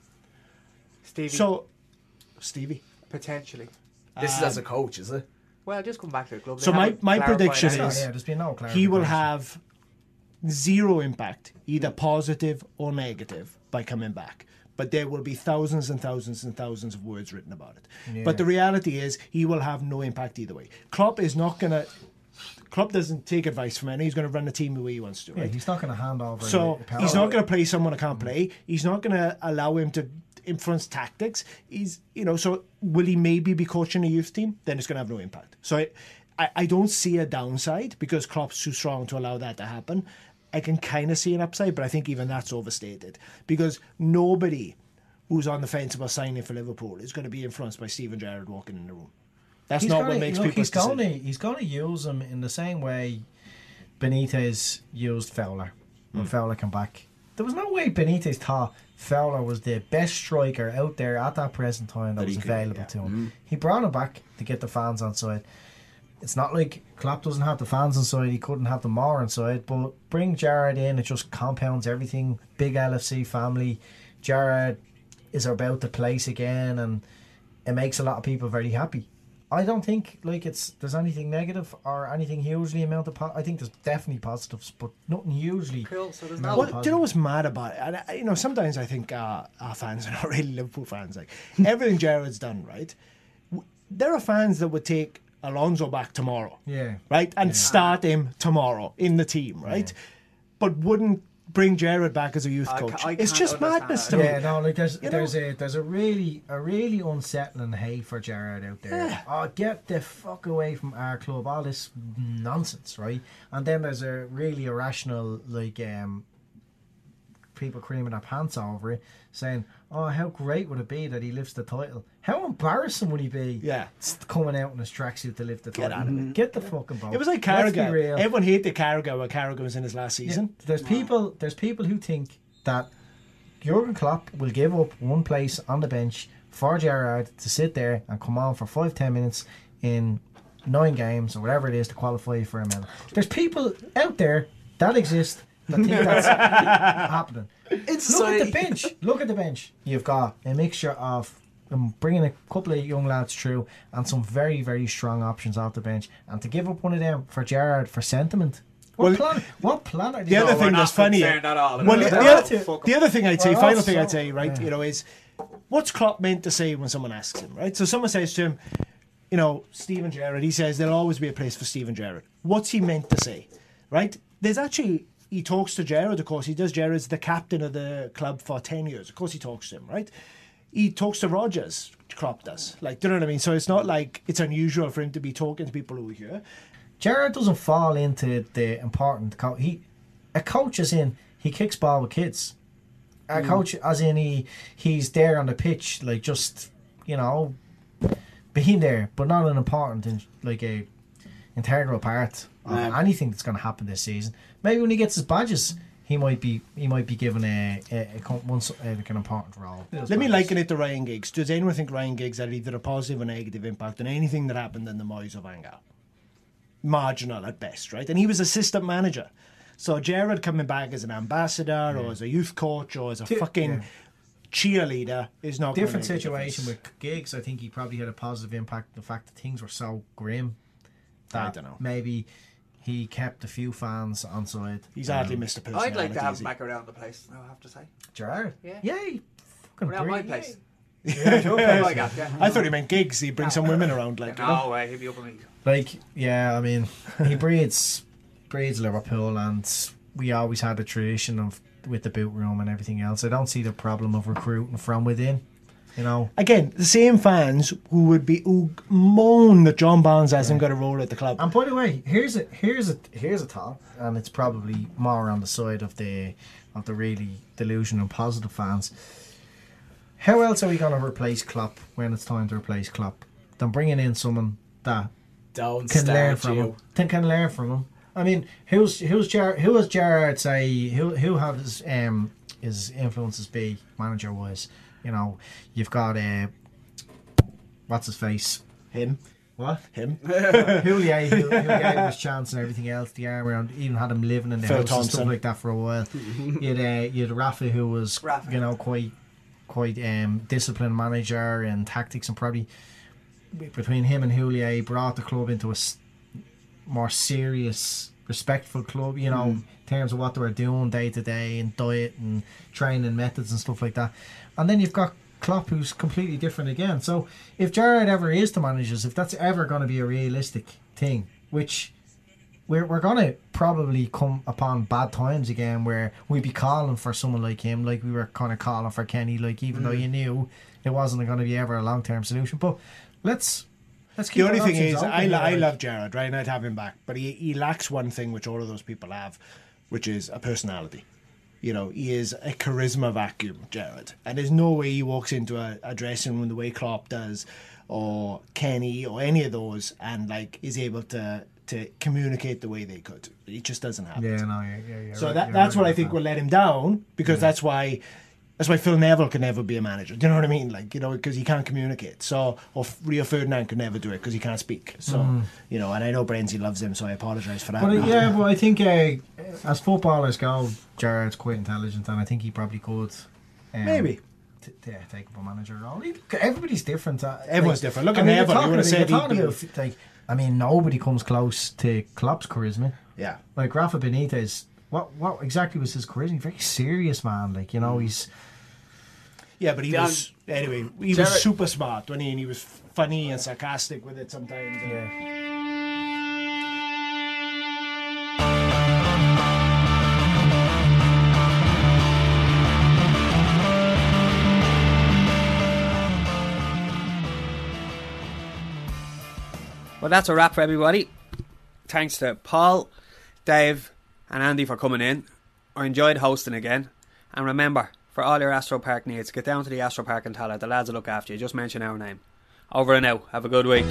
Speaker 10: Stevie.
Speaker 13: Potentially.
Speaker 12: This is as a coach, is it?
Speaker 13: Well, just come back to the club.
Speaker 10: So my prediction is
Speaker 11: there's been no
Speaker 10: he will have zero impact, either positive or negative, by coming back. But there will be thousands and thousands and thousands of words written about it. Yeah. But the reality is he will have no impact either way. Klopp doesn't take advice from anyone. He's going to run the team the way he wants to. Right?
Speaker 11: Yeah, he's not going to hand over.
Speaker 10: So he's not going to play someone who can't play. He's not going to allow him to influence tactics. So will he maybe be coaching a youth team? Then it's going to have no impact. So I don't see a downside because Klopp's too strong to allow that to happen. I can kind of see an upside, but I think even that's overstated because nobody who's on the fence about signing for Liverpool is going to be influenced by Steven Gerrard walking in the room. That's not what makes people.
Speaker 11: He's going to use him in the same way Benitez used Fowler when Fowler came back. There was no way Benitez thought Fowler was the best striker out there at that present time that was available to him. He brought him back to get the fans on side. It's not like Klopp doesn't have the fans inside, he couldn't have them more inside, but bring Gerrard in, it just compounds everything. Big LFC family. Gerrard is about the place again, and it makes a lot of people very happy. I don't think like there's anything negative or anything hugely amount of. I think there's definitely positives, but nothing hugely.
Speaker 13: Cool. So there's
Speaker 10: Well, do you know what's mad about it? And you know, sometimes I think our fans are not really Liverpool fans. Like everything Gerrard's done, right? There are fans that would take Alonso back tomorrow, right, and start him tomorrow in the team, right, but wouldn't bring Gerrard back as a youth coach. It's just madness to me.
Speaker 11: Yeah, no, like there's a really unsettling hate for Gerrard out there.
Speaker 10: Yeah.
Speaker 11: Oh, get the fuck away from our club! All this nonsense, right? And then there's a really irrational people creaming their pants over it, saying, "Oh, how great would it be that he lifts the title? How embarrassing would he be?
Speaker 10: Yeah,
Speaker 11: coming out in his tracksuit to lift the title.
Speaker 10: out of it.
Speaker 11: Get the fucking ball."
Speaker 10: It was like
Speaker 11: Let's be
Speaker 10: Carragher.
Speaker 11: real.
Speaker 10: Everyone hated Carragher when Carragher was in his last season.
Speaker 11: There's people who think that Jurgen Klopp will give up one place on the bench for Gerrard to sit there and come on for 5-10 minutes in 9 games or whatever it is to qualify for a medal. There's people out there that exist that think that's happening. Look at the bench. You've got a mixture of bringing a couple of young lads through and some very, very strong options off the bench, and to give up one of them for Gerrard for sentiment. What plan are they?
Speaker 10: The other thing that's funny. The other thing I'd say, final thing I'd say, right, you know, is what's Klopp meant to say when someone asks him, right? So someone says to him, you know, Steven Gerrard, he says there'll always be a place for Steven Gerrard. What's he meant to say, right? There's actually, he talks to Gerrard, of course. He does. Gerrard's the captain of the club for 10 years. Of course he talks to him, right? He talks to Rodgers, Klopp does. Like, do you know what I mean? So it's not like it's unusual for him to be talking to people who are here.
Speaker 11: Gerrard doesn't fall into the important a coach as in he kicks ball with kids. A coach as in he's there on the pitch, like just, you know, being there, but not an important like a integral part of anything that's going to happen this season. Maybe when he gets his badges, he might be given an important role.
Speaker 10: Let me liken it to Ryan Giggs. Does anyone think Ryan Giggs had either a positive or negative impact on anything that happened in the Moyes of Van Gaal? Marginal at best, right? And he was assistant manager. So Gerrard coming back as an ambassador or as a youth coach or as a fucking cheerleader is not
Speaker 11: different situation with Giggs. I think he probably had a positive impact on the fact that things were so grim that
Speaker 10: I don't know.
Speaker 11: Maybe he kept a few fans on side.
Speaker 10: He's hardly missed a personality.
Speaker 13: I'd like to have him back around the place, I have to say.
Speaker 11: Gerrard?
Speaker 13: Yeah.
Speaker 11: He fucking
Speaker 13: around my place.
Speaker 10: I thought he meant gigs. He'd bring some women around, like.
Speaker 13: No way, he'd be up on me.
Speaker 11: Like, yeah, I mean, he breeds Liverpool, and we always had a tradition of with the boot room and everything else. I don't see the problem of recruiting from within. You know,
Speaker 10: again, the same fans who moan that John Barnes hasn't got a role at the club.
Speaker 11: And by the way, here's a thought, and it's probably more on the side of the really delusional and positive fans. How else are we going to replace Klopp when it's time to replace Klopp than bringing in someone that can learn from him? I mean, who has Gerrard say who has his influences be manager wise? You know, you've got what's his face?
Speaker 10: Him.
Speaker 11: What?
Speaker 10: Him.
Speaker 11: Houllier, who gave his chance and everything else. The arm around, even had him living in the house and stuff like that for a while. You had Rafa, who was you know quite disciplined manager and tactics, and probably between him and Houllier brought the club into a more serious, respectful club. You know, in terms of what they were doing day to day and diet and training methods and stuff like that. And then you've got Klopp, who's completely different again. So if Gerrard ever is to manage us, if that's ever going to be a realistic thing, which we're going to probably come upon bad times again, where we'd be calling for someone like him, like we were kind of calling for Kenny, like even though you knew it wasn't going to be ever a long term solution. But let's keep
Speaker 10: the only thing is,
Speaker 11: open,
Speaker 10: I love Gerrard, right? And I'd have him back, but he lacks one thing which all of those people have, which is a personality. You know, he is a charisma vacuum, Gerrard. And there's no way he walks into a dressing room the way Klopp does, or Kenny, or any of those, and like is able to communicate the way they could. He just doesn't have it.
Speaker 11: Yeah.
Speaker 10: So that's what I think will let him down, because that's why Phil Neville can never be a manager. Do you know what I mean? Like, you know, because he can't communicate. So, or Rio Ferdinand could never do it because he can't speak. So, you know, and I know Brenzy loves him, so I apologise for that.
Speaker 11: But but I think as footballers go, Gerrard's quite intelligent, and I think he probably could.
Speaker 10: Maybe.
Speaker 11: take up a manager role. Everybody's different.
Speaker 10: Everyone's different. Look at Neville. You would have said
Speaker 11: nobody comes close to Klopp's charisma.
Speaker 10: Yeah.
Speaker 11: Like Rafa Benitez, what exactly was his charisma? He's a very serious man. Like, you know, he's...
Speaker 10: Yeah, but he was super smart, wasn't he? And he was funny and sarcastic with it sometimes.
Speaker 11: Yeah.
Speaker 9: Well, that's a wrap for everybody. Thanks to Paul, Dave and Andy for coming in. I enjoyed hosting again. And remember, for all your Astro Park needs, get down to the Astro Park in Tallaght. The lads will look after you. Just mention our name. Over and out. Have a good week.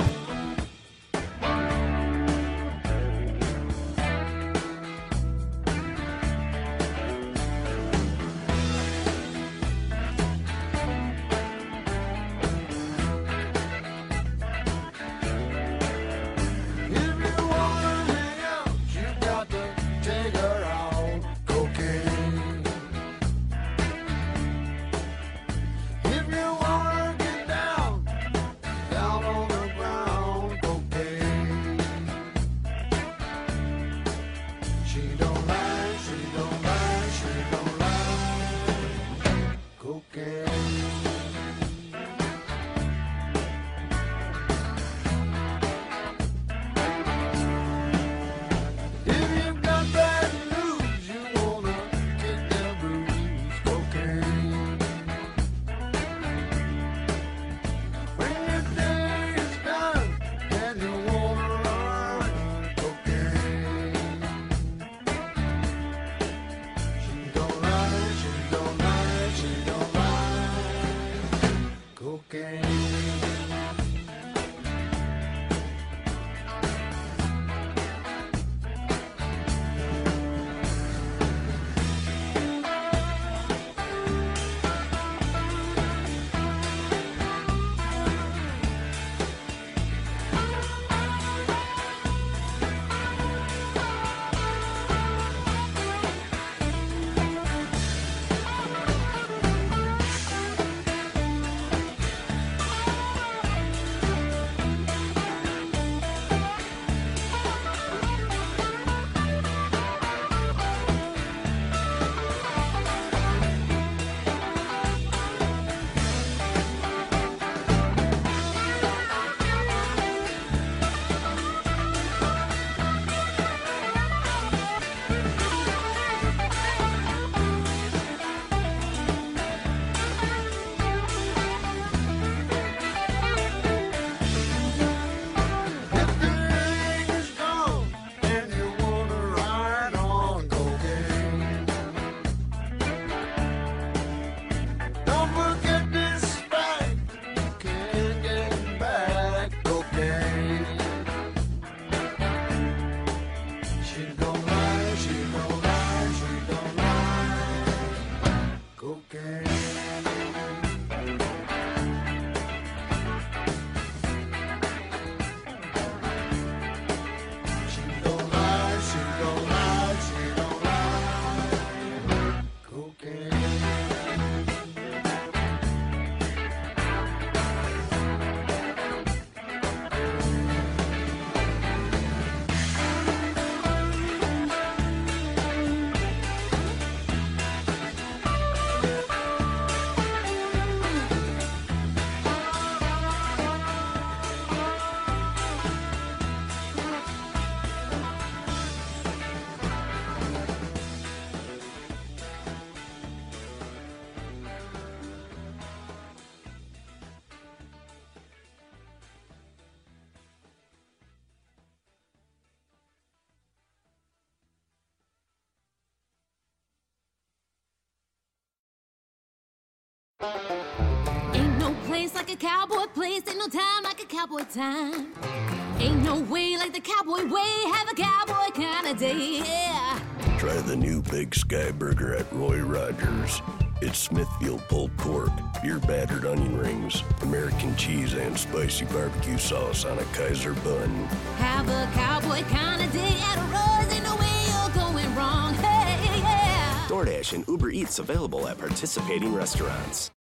Speaker 14: Ain't no place like a cowboy place, ain't no time like a cowboy time. Ain't no way like the cowboy way, have a cowboy kind of day, yeah.
Speaker 15: Try the new Big Sky Burger at Roy Rogers. It's Smithfield pulled pork, beer battered onion rings, American cheese, and spicy barbecue sauce on a Kaiser bun.
Speaker 14: Have a cowboy kind of day at Roy's, ain't no way you're going wrong, hey, yeah.
Speaker 16: DoorDash and Uber Eats available at participating restaurants.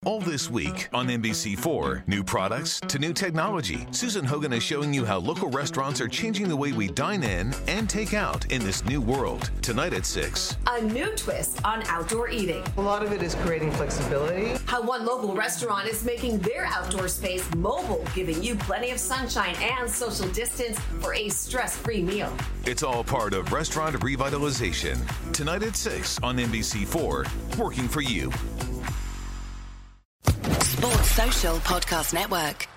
Speaker 4: All this week on NBC4, new products to new technology. Susan Hogan is showing you how local restaurants are changing the way we dine in and take out in this new world. Tonight at 6.
Speaker 16: A new twist on outdoor eating.
Speaker 17: A lot of it is creating flexibility.
Speaker 16: How one local restaurant is making their outdoor space mobile, giving you plenty of sunshine and social distance for a stress-free meal.
Speaker 4: It's all part of restaurant revitalization. Tonight at 6 on NBC4, working for you.
Speaker 18: Sports Social Podcast Network.